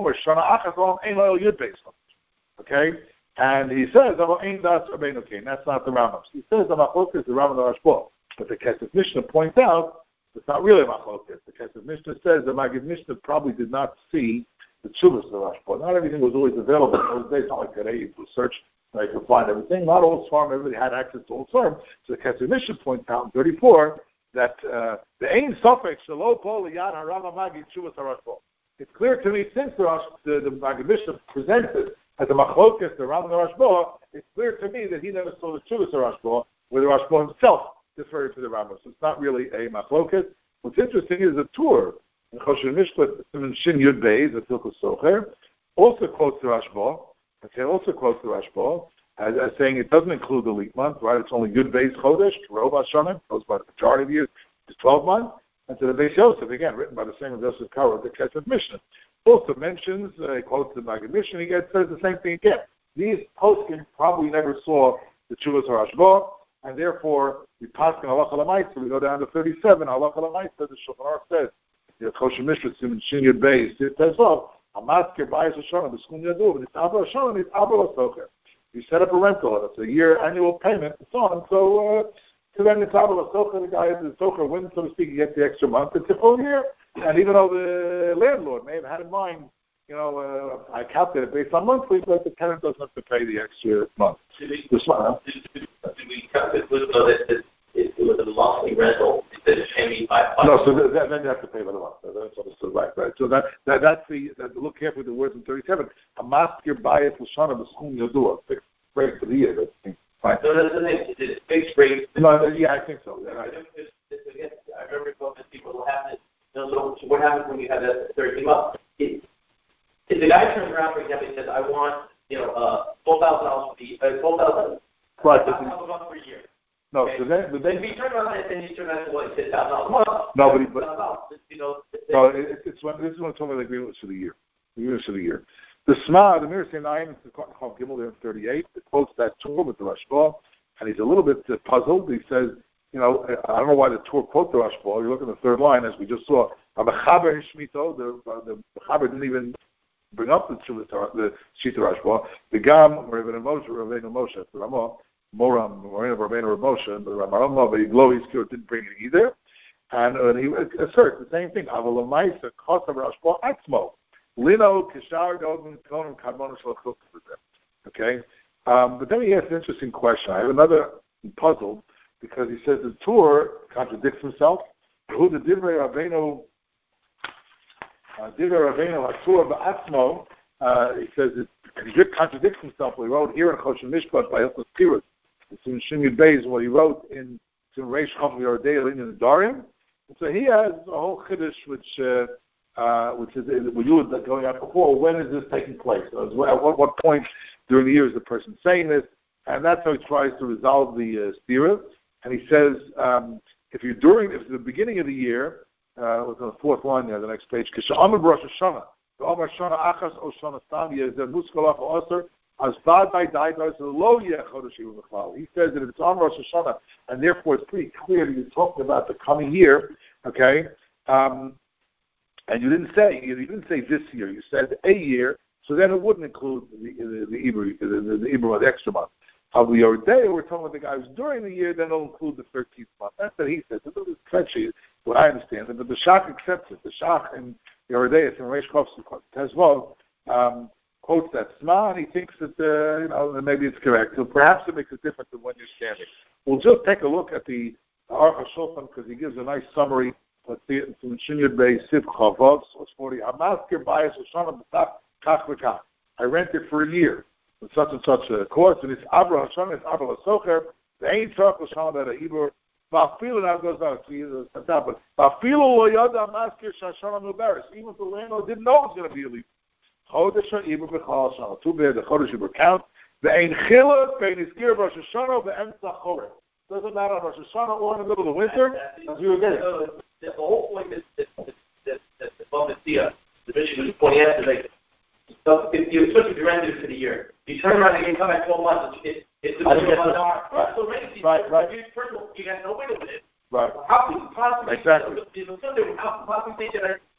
Okay? And he says, that's not the Rambam. He says the Machlokes is the Rambam Rashba. But the Kesef Mishnah points out it's not really a Machlokes. The Kesef Mishnah says the Maggid Mishnah probably did not see the Tshuvas of the Rashba. Not everything was always available in those days. Not like today, you could search, you could find everything. Not all Svarim, everybody had access to all Svarim. So the Kesef Mishnah points out in 34 that the Ein Sofek Shelo Pol Yad HaRambam Maggid Tshuvas HaRashba. It's clear to me since the Maggid Mishnah presented as a Machlokes, the Rambam Rashba, it's clear to me that he never saw the Tshuvas Rashba, where the Rashba himself referred to the Rambam. So it's not really a Machlokes. What's interesting is the Tur in Choshen Mishpat Shin Yud Beis, the Hilchos Socher, also quotes the Rashba. Okay, also quotes the Rashba as saying it doesn't include the leap month, right? It's only Yud Beis Chodesh, Rov Hashanah, goes by the majority of years, it's 12 months. And to the Beis Yosef, again, written by the same Yosef Karo, the Kesef Mishnah. Also mentions, quotes the Maggid Mishnah, he says the same thing again. These poskim probably never saw the Tshuvas HaRashba, and therefore, we pass in Halacha L'Maisa, we go down to 37, Halacha L'Maisa, the Shulchan Aruch says, the Choshen Mishpat, Siman Shin Yud Beis, it says, Hamaskir Bayis Hashanah, the Skun Yadu, and it's Abba Hashanah, it's Abba L'Socher. You set up a rental, and it's a year annual payment, and so on, so then it's Abba L'Socher, the guy, the Socher wins, so to speak, he gets the extra month, it's a full year. And even though the landlord may have had in mind, I calculate it based on monthly, but the tenant doesn't have to pay the extra month. Did we calculate that it was a monthly rental instead of paying by month? No, so then you have to pay by the month. That's understood, right. So that's look carefully at the words in 37. Hamaskir Bayis L'Shana B'Schum Yadua, fixed rate for the year. Fine. So that's the thing. Is it fixed rate? No, yeah, I think so. Yeah, I remember talking to people who have it. So what happens when you have that 13 months? If the guy turns around, for example, and says, "I want, $12,000 for the $12,000, right? $12,000 per year." No, okay. So then if he turns around and then he turns around and what, $6,000 a month? No, this is when it's when it's only the agreement was for the year. The agreement was for the year. The Shema, the Mir Sinai, it's called Gimel there in 38. It quotes that Torah with the Rashba, and he's a little bit puzzled. He says, I don't know why the Torah quote the Rashba. You look at the third line, as we just saw. The Chaber didn't even bring up the Shita Rashba. The Gam, Rabbeinu Moshe, the Ramah, Moram, Rabbeinu Moshe, the Ramah, but Glois didn't bring it either. And he asserts the same thing. Avalamaisa, Kosav Rashba, Atzmo. Lino, Kishar, Dogan, Konim, Kadmon, Shalachuk. Okay? But then he has an interesting question. I have another puzzle, because he says the Torah contradicts himself. Who the Divrei Rabbeinu Hatur Ba'atzmo, he says it contradicts himself. What he wrote here in Choshen Mishpat by Hilchos Pirus. It's in Shin Yud Beis, what he wrote in Reish Chof Yordei in the Darim. So he has a whole chiddush which is what you were going out before. When is this taking place? At what point during the year is the person saying this? And that's how he tries to resolve the stira. And he says, if it's the beginning of the year, it's on the fourth line there, the next page, he says that if it's on Rosh Hashanah, and therefore it's pretty clear that you're talking about the coming year, okay? And you didn't say this year, you said a year, so then it wouldn't include the Ibra, the extra month. Of the Yordei, we're talking about the guy who's during the year, then it'll include the 13th month. That's what he says. This is sketchy, what I understand. But the Shach accepts it. The Shach in Yordei, in Reish Chof Tezvov, quotes that Sma, and he thinks that maybe it's correct. So perhaps it makes a difference in when you're standing. We'll just take a look at the Aruch HaShulchan, because he gives a nice summary. Let's see it in Shin Yud Beis, Siv Chavov, so 40. Hamaskir Bayis Hashanah B'Tach Kach V'Kach. I rent it for a year. Such and such a course, and it's Abra Hashanah, it's Abra L'Socher, the Ein Tzarech L'Shanah that a Ibor, Va'afilu, now goes on, but Va'afilu Lo Yada Maskir Shashana Mubaris, even if the landlord didn't know it was going to be a leap. Chodesh HaIbor B'Chal Hashanah, too bad the Chodesh Ibor count, the Ein Chiluk, Bein Iskir Rosh Hashanah, Be'emtza Choreh. Doesn't matter Rosh Hashanah or in the middle of the winter, as we were getting. The whole point is that the Bava the bishop was pointing out today. So if you're supposed to be rented for the year, you turn around and you come back 12 months, it's the middle of the hour. So right. You got no window with it. Right. How can you possibly exactly. How can you say that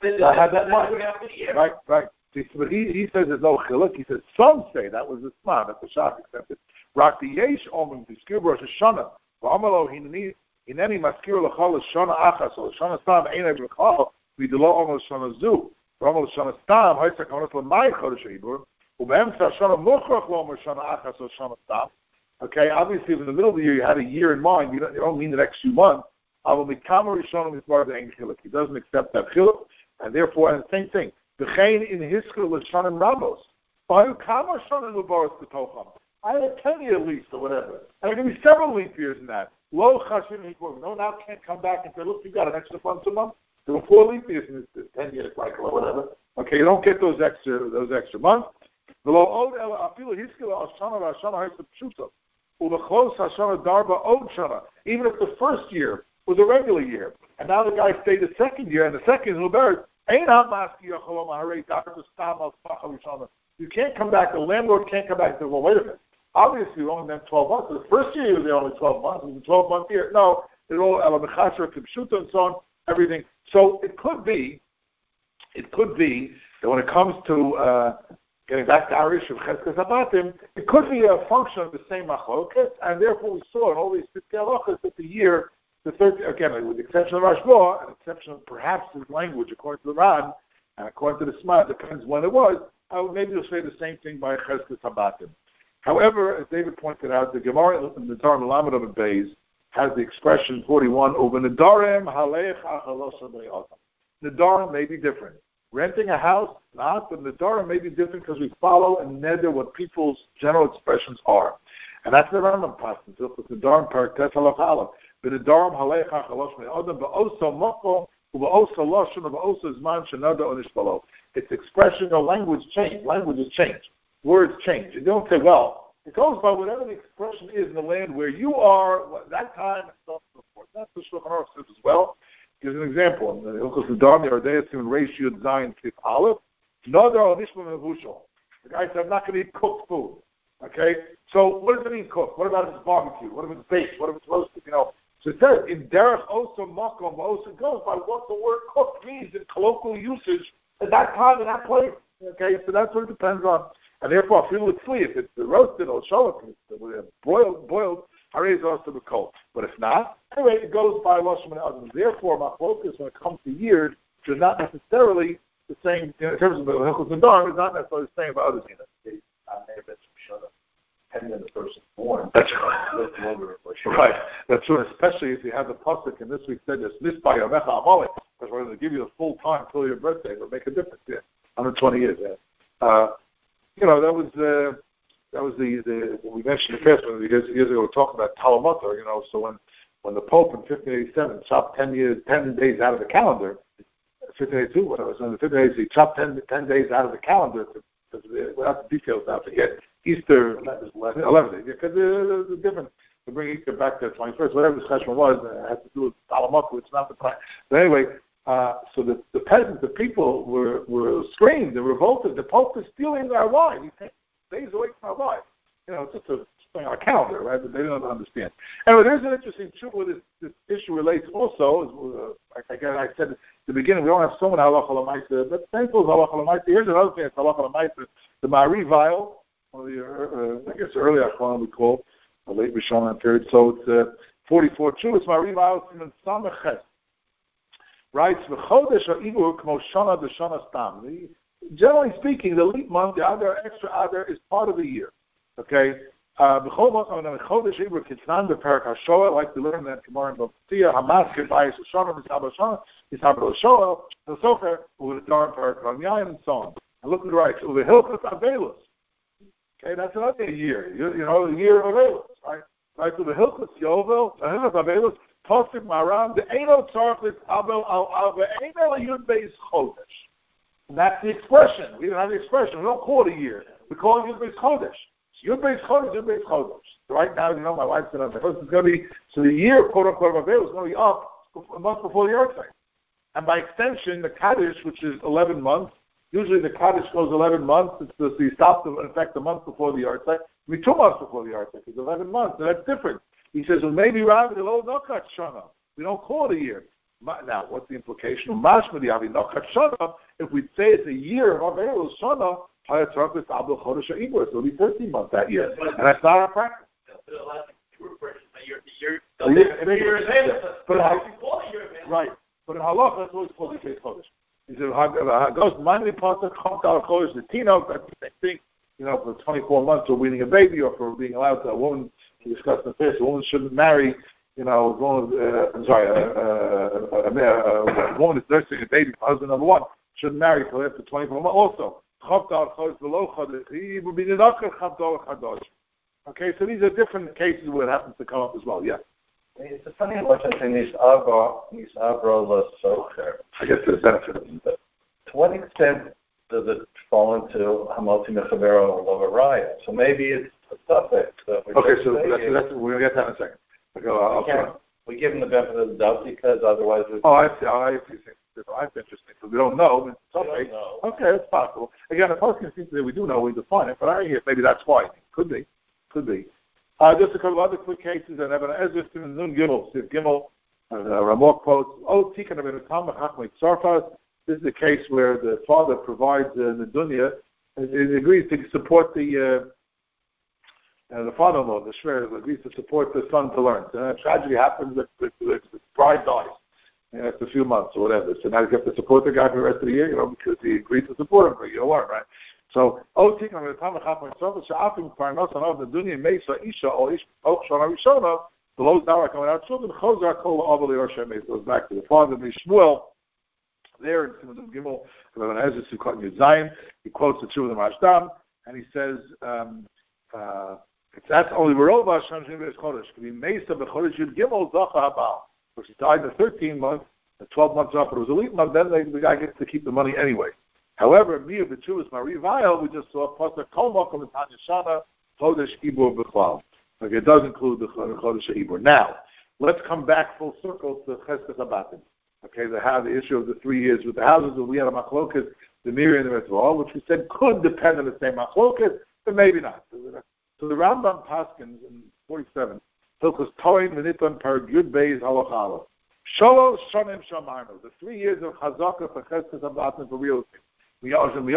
I had that one. Right. But he says there's no chiluk. He says some say that was the Sman, that the Shach accepted. Rak the Yesh Omrim Tiskir Rosh Hashanah. V'amalo hineni maskir l'chol Shana Achas or Shana Stam Einay B'chol v'delo Omel Shana Zu. V'amalo Shana Stam Ha'isek Onet L'may Chodesh Hibur U'be'emtza Shana Muchrach L'omer Shana Achas or Shana Stam. Okay, obviously, if in the middle of the year you had a year in mind, you don't mean the next few months. He doesn't accept that chiluk, and therefore, and the same thing. V'chein in hiskul l'shanim ramos. I had 10 years at least, or whatever. And there can be several leap years in that. Lo chashin hikvur. No, now can't come back and say, look, you got an extra month a month. There were 4 leap years in this 10-year cycle, or whatever. Okay, you don't get those extra months. V'lo od ela afilu hiskul l'shana v'ashana ha'isab pshuta. U'v'chlos ha'shana darba od shana. Even if the first year was a regular year, and now the guy stayed the second year, and the second year you can't come back. The landlord can't come back and say, well, wait a minute. Obviously, you only meant 12 months. The first year, you were only 12 months. It was a 12-month year. No, it all Elamechasher, Kibshuta, and so on, everything. So it could be that when it comes to getting back to our issue of Cheskes Habatim, it could be a function of the same machloket, and therefore we saw in all these 50 halachas that the year, the third, again, with the exception of Rashba, and exception of perhaps his language, according to the Ran, and according to the Sma, it depends when it was, maybe you'll say the same thing by Cheskes Habatim. However, as David pointed out, the Gemara in the Nedarim Lamed of Beis has the expression 41, over Nedarim halech achalosa b'ya'atam. Nedarim may be different. Renting a house, not, but Nedarim may be different because we follow and neder what people's general expressions are. And that's the Rambam passage. Nedarim parak tes halach aleph. B'nedarim halech achalosa b'ya'atam ba'osa mokom u'ba'osa lashon u'ba'osa zman shenada onishbalo. Its expression or language change. Languages change. Words change. You don't say, well, it goes by whatever the expression is in the land where you are, that time, and so on and so forth. That's what Shulchan Aruch says as well. Gives an example. In the Hilchos Nedarim, the Ardei Sim Reish Yud Zayin Kif Aleph. Nadar Onishma Mevushal. The guy said, I'm not going to eat cooked food. Okay? So what does it mean cooked? What about if it's barbecued? What if it's baked? What if it's roasted? So it says, in Derech Osa Makom, Osa goes by what the word cooked means in colloquial usage at that time in that place. Okay? So that's what it depends on. And therefore, I feel it's free. If it's roasted or shalot, boiled, harei also be cold. But if not, anyway, it goes by Lashon and others. Therefore, my focus when it comes to years is not necessarily the same, in terms of the Hilchos Nedarim, is not necessarily the same about other things. And then the person born. That's right. Right. That's true, especially if you have the pasuk, and this week said this, by Yamecha Amalek, because we're going to give you the full time till your birthday. It'll make a difference, 120 years, that was the we mentioned in the past years ago we were talking about Talmutter, so when the Pope in 1587 chopped 10 days out of the calendar, 1582, whatever, so in the 1580s he chopped 10 days out of the calendar without the details now to get Easter 11 days, because there's a difference to bring Easter back to the 21st, whatever the cheshbon was, it has to do with Talmutter, it's not the time. But anyway, so the peasants, the people were screamed, they revolted. The Pope is stealing our wine. He's taking days away from our wine. It's just a thing on a calendar, right? But they don't understand. Anyway, there's an interesting truth where this issue relates also. Like I said at the beginning, we don't have so many halacha l'maisa, but thankful is halacha l'maisa. Here's another thing that's halacha l'maisa. The Ma'ari Vial, one of the, I guess, early Achronim we call, the late Rishonim period. So it's 44 true. It's Ma'ari Vial in Samachet. Writes, generally speaking, the leap month, the Adar, extra Adar, is part of the year. Okay? Like we learned that Gemara in Bavtia, Hamas, Kebayis, Shonim, Isabah Shoel, the Socher, Uvidar, Parakon, Yain, and so on. And look what it writes, Uvihilchus Avelus. Okay, that's another year. The year of Avelus, right? Right, Uvihilchus Yovel, Uvihilchus Avelus, Tosik Maram, the Eino Tzarchlis Abel Al Eino Yud Beis Chodesh. That's the expression. We don't have the expression. We don't call it a year. We call it Yud Beis Chodesh. Yud Beis Chodesh, Yud Beis Chodesh. Right now, my wife said, it's going to be, so the year, quote unquote, of Abel is going to be up a month before the Yartzeit. And by extension, the Kaddish, which is 11 months, usually the Kaddish goes 11 months, so you stop, in fact, a month before the Yartzeit. It'll be 2 months before the Yartzeit. It's 11 months, so that's different. He says, well, maybe rather the low nokat shana. We don't call it a year. Now, what's the implication? If we say it's a year of Avelu Shana, it'll be 13 months that year. And that's not our practice. Right. But in halacha, it's always called the case chodesh. He said, "Goes minor pasuk chomtal chodesh the tino." That's the same thing. For 24 months for weaning a baby, or for being allowed to. A woman, we discussed in the past, a woman shouldn't marry. A woman is nursing a baby. Husband number one shouldn't marry until after 24 months. Also, chomtal chodesh below chodesh. He would be the nachar chomtal chodesh. Okay, so these are different cases where it happens to come up as well. Yeah. It's a funny question in these abra l'socher. I guess there's benefit of it. To what extent does it fall into hamoti mechavero lovaraya? So maybe it's a suffix. Okay, so that's we're going to get that in a second. We give them the benefit of the doubt because otherwise... I see. That's interesting. So we don't know. It's suffix. Okay, it's possible. Again, the person seems that we do know, we define it, but I hear maybe that's why. Could be. Just a couple of other quick cases, and Ibn Ezra, Nun Gimel, Siv Gimel, Ramok quotes, Tikkun Ibn Tam Chachmei Tzarfas. This is the case where the father provides the dunya, and he agrees to support the father-in-law, the Shver, agrees to support the son to learn. So a tragedy happens, the bride dies. After a few months or whatever. So now you have to support the guy for the rest of the year, because he agreed to support him for a year, right? So, the Lord's now coming out children, goes back to the father, Shmuel, there in Simon Gimel, Ibn Ezra Sukkot Yud Zayin, he quotes the Tshuva of the Rashdam, and he says, that's only Merova Hashem Shem Beis Chodesh, to be Mesa B'Chodesh Yud Gimel Zacha Habal, which he died in the 13 months, the 12 months up, it was a leap month, then the guy gets to keep the money anyway. However, Mir B'Tshuvas Mari Vayel, we just saw Pasuk Kol Mokom in Tanya Shana Chodesh Ibur B'Chlal. Okay, it does include the Chodesh Ibur. Now, let's come back full circle to Chesed Chabatim. Okay, the issue of the 3 years with the houses that we had a machlokas, the Mir and the Mitzvah, which we said could depend on the same machlokas, but maybe not. So the Rambam Paskins in 47, Hilchos Toin V'Niton Per Yud Beis Halachah. Shalosh Shonim Shamarnu, the 3 years of Chazakah for Chesed Chabatim for real estate. If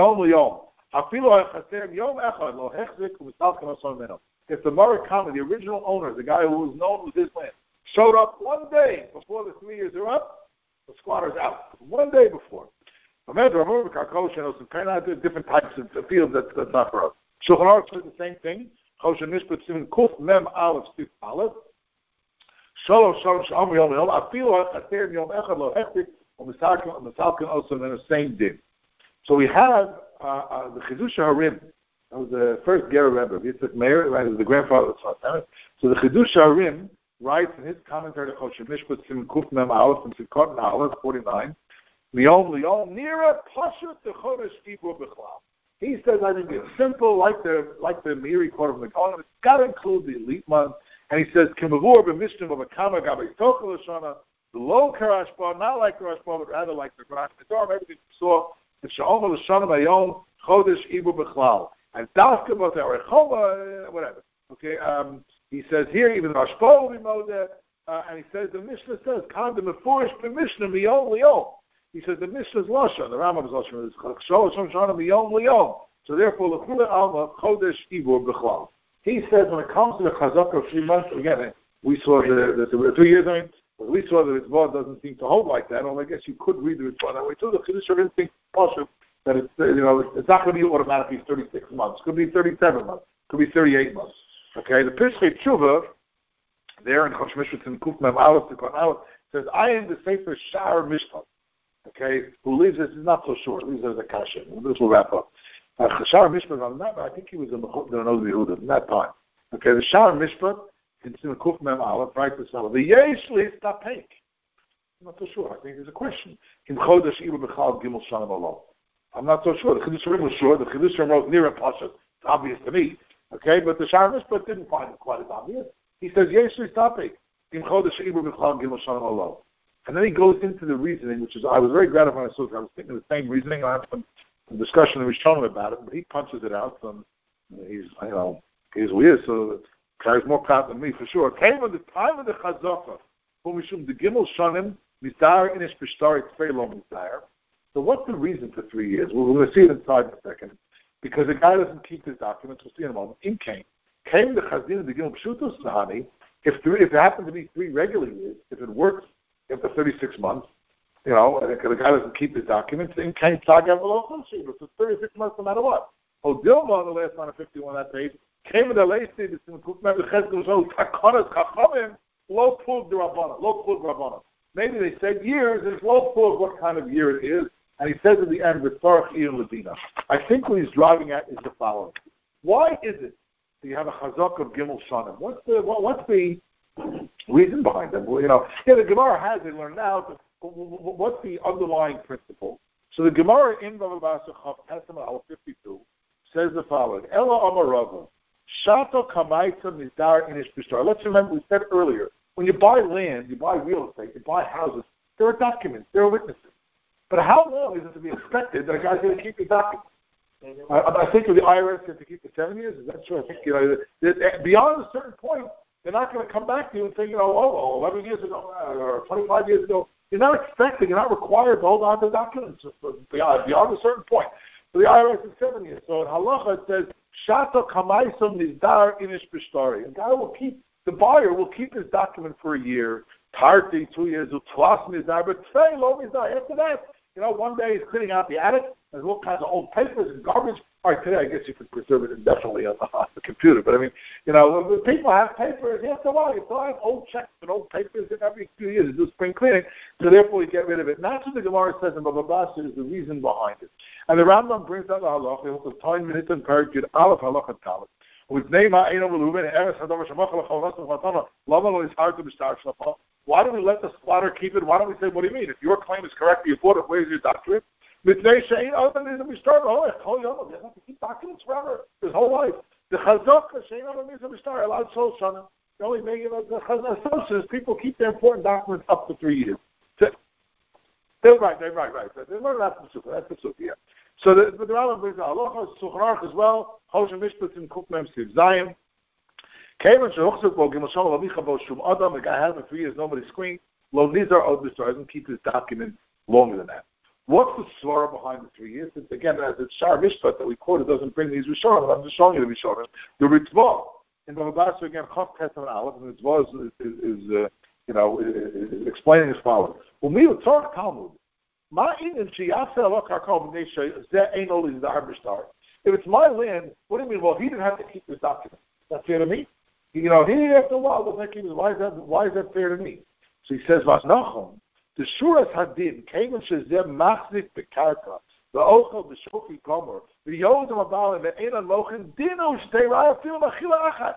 the Murakami, the original owner, the guy who was known with his land, showed up one day before the 3 years are up, the squatter's out. One day before. Remember, different types of fields that's not for us. Shulchan Aruch says the same thing. Choshen Mishpat Siman Kuf Mem Aleph Sif Aleph. Shalosh Shom Yom Yom. Afilu Chaser Yom Echad Lo Hechtik. U'Misalkin also in the same day. So we have the Chidush HaRim. That was the first Ger Rebbe. Yitzchak Meir, right, was the grandfather of Tzfat. So the Chidush HaRim writes in his commentary to Choshen Mishpat Siman Kuf Mem Aleph and Sikot Aleph 49. Liom Nira Pashut Chodesh Ibur B'Chlal. He says, I think it's simple, like the Meiri quote from the Kohen. It's got to include the elite month. And he says, Kimavur b'Mishnah b'Makama Gabi Tochel Shana, the low Karashba, not like Karashba, but rather like the Karashba. Everything we saw. It's Sha'ochel Shana Bayom Chodesh Ibur B'Chlal. And Dafka about the Arechoma, whatever. Okay. He says here, even Rashba will be Modeh. And he says, the Mishnah says, Kam the Mefurish b'Mishnah Miyom Liyom. He says the Mishnah is Lashon, the Rambam is Lashon. So therefore, L'chule Alma Chodesh Ibur B'Chlal. He says when it comes to the Chazakah of 3 months, again, we saw the 3 years, we saw the Ritzvah doesn't seem to hold like that, although I guess you could read the Ritzvah that way too. The Chiddush HaRim thinks that it's, it's not going to be automatically 36 months. It could be 37 months. It could be 38 months. Okay, the Pesach Tshuva, there in Chosh Mishpat and Kuf Mem Aleph, says, I am the Sefer Sha'ar Mishpat. Okay, who leaves this is not so short. Leaves it as a kasha. This will wrap up. Sha'ar Mishpat on that, I think he was in the Noz Yehuda in that time. Okay, the Sha'ar Mishpat in Kuf Mem Aleph writes this out. The Yesh Leistapek. I'm not so sure. I think there's a question. In Chodesh Ibur B'Chlal Gimel Shanim Olam. I'm not so sure. The Chiddush HaRim was sure. The Chiddush HaRim wrote near a pasuk. It's obvious to me. Okay, but the Sha'ar Mishpat didn't find it quite as obvious. He says Yesh Leistapek. In Chodesh Ibur B'Chlal Gimel Shanim Olam. And then he goes into the reasoning, which is, I was very gratified when I saw it. I was thinking the same reasoning. I had some discussion with Rishonim about it, but he punches it out. And he's weird, so it carries more power than me for sure. It came at the time of the Chazakah, when we should the Gimel Shanim, Mizdar inish b'shtar, it's very long mizdar. So what's the reason for 3 years? We're going to see it inside in a second. Because the guy doesn't keep his documents, we'll see in a moment. In came the Chazdin the Gilum Pshutos Sahani, if it happened to be 3 regular years, if it works after 36 months, and the guy doesn't keep his documents, in came Tzagav V'lo Choshiv, it's 36 months no matter what. Dilma on the last line of 51 that page, came in the last stage, it's in the Kukmar, the Cheskel Zol, Takonas Chachamim, Lo Plug Rabbanah. Maybe they said years, it's Lo Plug what kind of year it is, and he says at the end, V'tzarech Iyun Ladina. I think what he's driving at is the following. Why is it that you have a Chazak of Gimel Shanim? What's the reason behind them? The Gemara has it learned now, what's the underlying principle? So the Gemara in Bava Basra Chav Testament al 52 says the following: Ela Amarava, Shato Kamaitza Mizdar Inish B'Shtar. Let's remember, we said earlier, when you buy land, you buy real estate, you buy houses, there are documents, there are witnesses. But how long is it to be expected that a guy's going to keep his documents? I think the IRS has to keep it 7 years. Is that true? I think beyond a certain point, they're not going to come back to you and say, 11 years ago or 25 years ago. You're not expecting, you're not required to hold on to documents beyond a certain point. So the IRS is 7 years. So in Halacha it says, Shato Kamaisom Nizdar Inish B'Shtari. The buyer will keep his document for a year, Tarti, 2 years, Utwas Nizdar, but Tvei Lo Nizdar. After that, one day he's cleaning out the attic. There's all kinds of old papers and garbage. All right, today I guess you could preserve it indefinitely on the computer. But people have papers. After a while, you still have old checks and old papers, and every few years you do spring cleaning. So therefore, you get rid of it. And that's what the Gemara says in Bava Basra is the reason behind it. And the Rambam brings out the halacha. He holds a 10-minute and paragraph Aleph halacha Talit. With name Ha'eino V'Luven Eretz Hadar Shemach L'Chol Rasam Chatana Lama Lo Yishar to B'Shtar Shlapah. Why don't we let the squatter keep it? Why don't we say, what do you mean? If your claim is correct, you bought it, where's your document? Mitnei Shein Adam is we start Chol Yom. They have to keep documents forever, his whole life. The Chazak Shein Adam is we start allowed Sol Shana. The only thing the Chazak is people keep their important documents up to 3 years. They're right. They learn that from Sukkah. That's the Sukkah. Yeah. So the Rambam brings out Halacha Sukkah as well. Choshen Mishpat in Kukmem Siv Zayim. Kevin Shehuchzuk Bo Gimel Shalom Avicha Bo Shum Adam. The guy has him for 3 years. Nobody screened. Lo Nizar Od B'Star doesn't keep his document longer than that. What's the svara behind the 3 years? Since again, as it's Shar Mishpat that we quoted doesn't bring these Rishonim. I'm just showing you the Rishonim. The Ritzvah in Bava Basra again, Chav Testament Aleph, and the Ritzvah is explaining as follows. Well, me with Torah Talmud. If it's my land, what do you mean? Well, he didn't have to keep his document. That's fair to me. He after a while doesn't keep his. Why is that fair to me? So he says, Vasnachon. The Shuras Hadin, Kagan Shazem Machzik Bekarka, the Ochel, the Shofi Gomer, the Yodam Abalim, the Einan Mochin, Dino Shteiraya Film Achila Achat.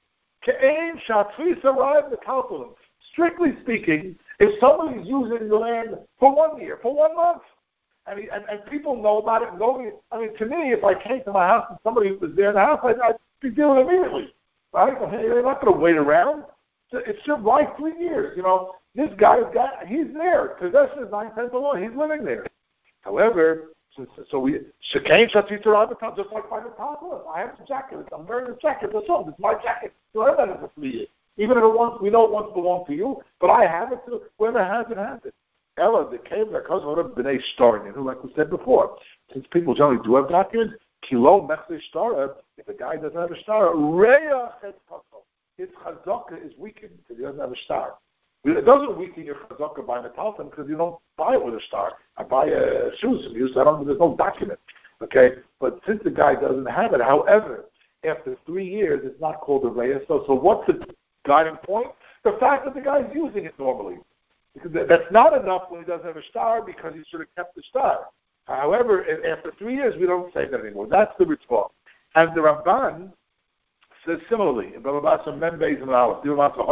Ke'en Shatfis arrived the Kalkulim. Strictly speaking, if somebody's using the land for 1 year, for 1 month, and people know about it, to me, if I came to my house and somebody was there in the house, I'd be dealing immediately, right? They're not going to wait around. It's just like 3 years, This guy's he's there. Possession is 9 cents a law. He's living there. However, so we Shekain Shatzitzer Abatam, just like by the top. I have the jacket. I'm wearing the jacket. That's all. It's my jacket. You have that for 3 years. Even if we know it once belonged to you, but I have it too. Whoever has it, has it. Ella, the cave that comes with a B'nai Shtarin, who, like we said before, since people generally do have documents, Kilo Mechli Shtara, if a guy doesn't have a star, Reya Chetzpato. His chazaka is weakened because he doesn't have a star. It doesn't weaken your chazaka by metalton because you don't buy it with a star. I buy shoes from you, so there's no document. Okay? But since the guy doesn't have it, however, after 3 years, it's not called a reya. So what's the guiding point? The fact that the guy's using it normally. Because that's not enough when he doesn't have a star because he should have kept the star. However, after 3 years, we don't say that anymore. That's the Ritzvah. And the Ramban says similarly, in Bava Basra Membeis and Aleph,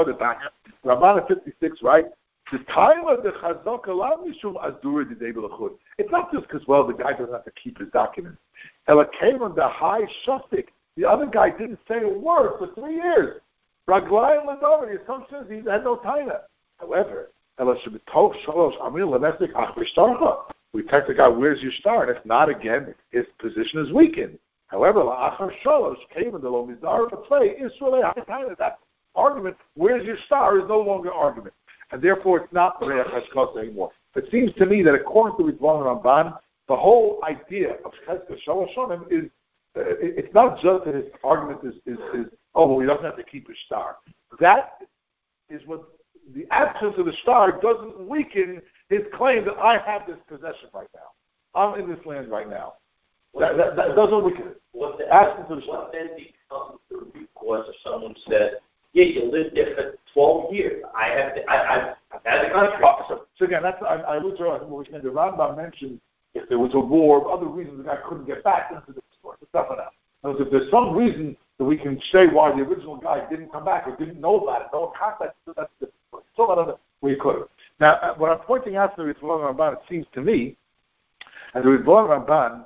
Ramban at 56, right? The time of the Chazaka La Mishum Azura Didei B'Lachut. It's not just because, the guy doesn't have to keep his documents. Ela came on the high shaftik. The other guy didn't say a word for 3 years. Raglai and Ladova, the assumption is he had no time. However, Ela Shebitov Shalosh Amir Lemesik Achvishtarcha. We text the guy, where's your star? And if not, again, his position is weakened. However, La'achar Shalosh came in the Lomizar to play Israel. That argument, where's your star, is no longer argument. and therefore it's not Reach Hashkos anymore. It seems to me that according to Ritvan Ramban, the whole idea of Chesed Shalosh Shonim is, it's not just that his argument is well, he doesn't have to keep his star. That is what the absence of the star doesn't weaken his claim that I have this possession right now. I'm in this land right now. That doesn't weaken it. What The then becomes the root cause if someone said, yeah, you lived there for 12 years. I've had a contract. So again, I looked at what we said. The Rambam mentioned if there was a war or other reasons the guy couldn't get back into the story. It's not enough. If there's some reason that we can say why the original guy didn't come back or didn't know about it, no one contacted him, that's different. So I don't know where you could have. Now, what I'm pointing out to the Ritvan Ramban, it seems to me, and the Ritvan Ramban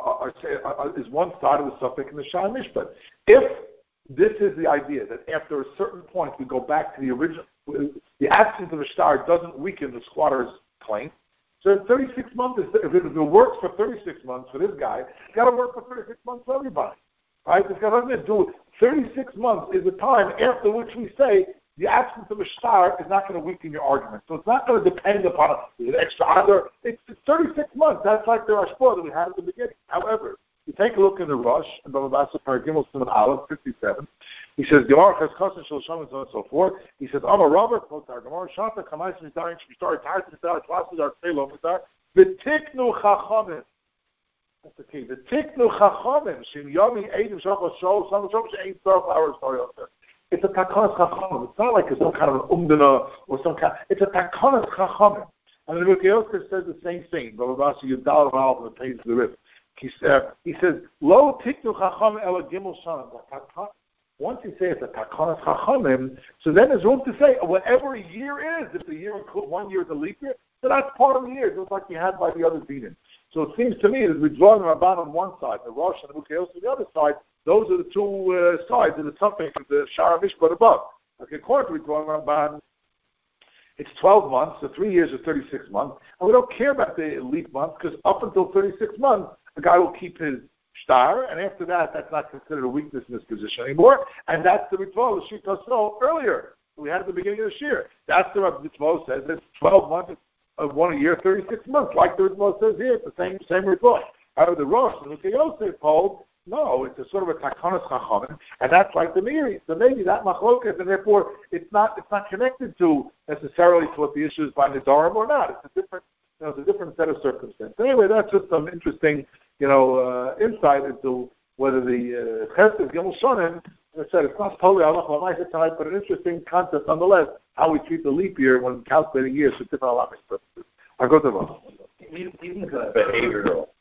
is one side of the suffix in the Shah Mishpat. If this is the idea that after a certain point we go back to the original, the absence of a star doesn't weaken the squatter's claim. So 36 months, if it works for 36 months for this guy, it's got to work for 36 months for everybody. Right? It's got nothing to do with 36 months is the time after which we say the absence of a star is not going to weaken your argument. So it's not going to depend upon an extra other. It's 36 months. That's like the Rosh that we had at the beginning. However, you take a look in the Rosh, and Baba Basa Paragimel Simon Aleph 57. He says, Gemara Cheskos Shel Shom and so on and so forth. He says, Amar Robert, Potar Gemara Shanta Kamais Mitar Shmitar Tar Mitar Tlas Mitar Tzelom Mitar V'Tiknu Chachamim. That's the key. V'Tiknu Chachamim Shem Yomi Eidim Shachos Shol Shom Shom Shein Tzarf Our Story out there. It's a Takanas Chachamim. It's not like it's some kind of an Umdana or some kind. It's a Takanas Chachamim. And the Rebbe Yosker says the same thing. Baba Basa Yudal Rav on the page of the Rebbe. He says, Lo tiknu chacham ela gimel shanim. Once you say it's a takanas chachamim, so then there's room to say whatever a year is. If the year 1 year is a leap year, so that's part of the year, just like you had by the other dinim. So it seems to me that we draw the Rabban on one side, the Rosh and the Mukayos on the other side. Those are the two sides of the suffix of the Shara Mishpat above. Okay, according to the Rabban, it's 12 months, so 3 years is 36 months, and we don't care about the leap months because up until 36 months, the guy will keep his star, and after that, that's not considered a weakness in this position anymore. And that's the Ritva, the Shita saw earlier. We had at the beginning of this year. That's the Ritva says it's 12 months of 1 year, 36 months, like the Ritva says here. It's the same Ritva. However, the Rosh and the Yosef hold, no, it's a sort of a Takanas Chachamim, and that's like the Miri. So maybe that Machlokas, and therefore it's not connected to necessarily to what the issue is by Nidarim or not. It's a different set of circumstances. Anyway, that's just some interesting, insight into whether the Chesed Gimel Shonim, as I said, it's not totally Allah L'maisa tonight, but an interesting concept nonetheless, how we treat the leap year when calculating years for different Allah's purposes. I go to the Even behavioral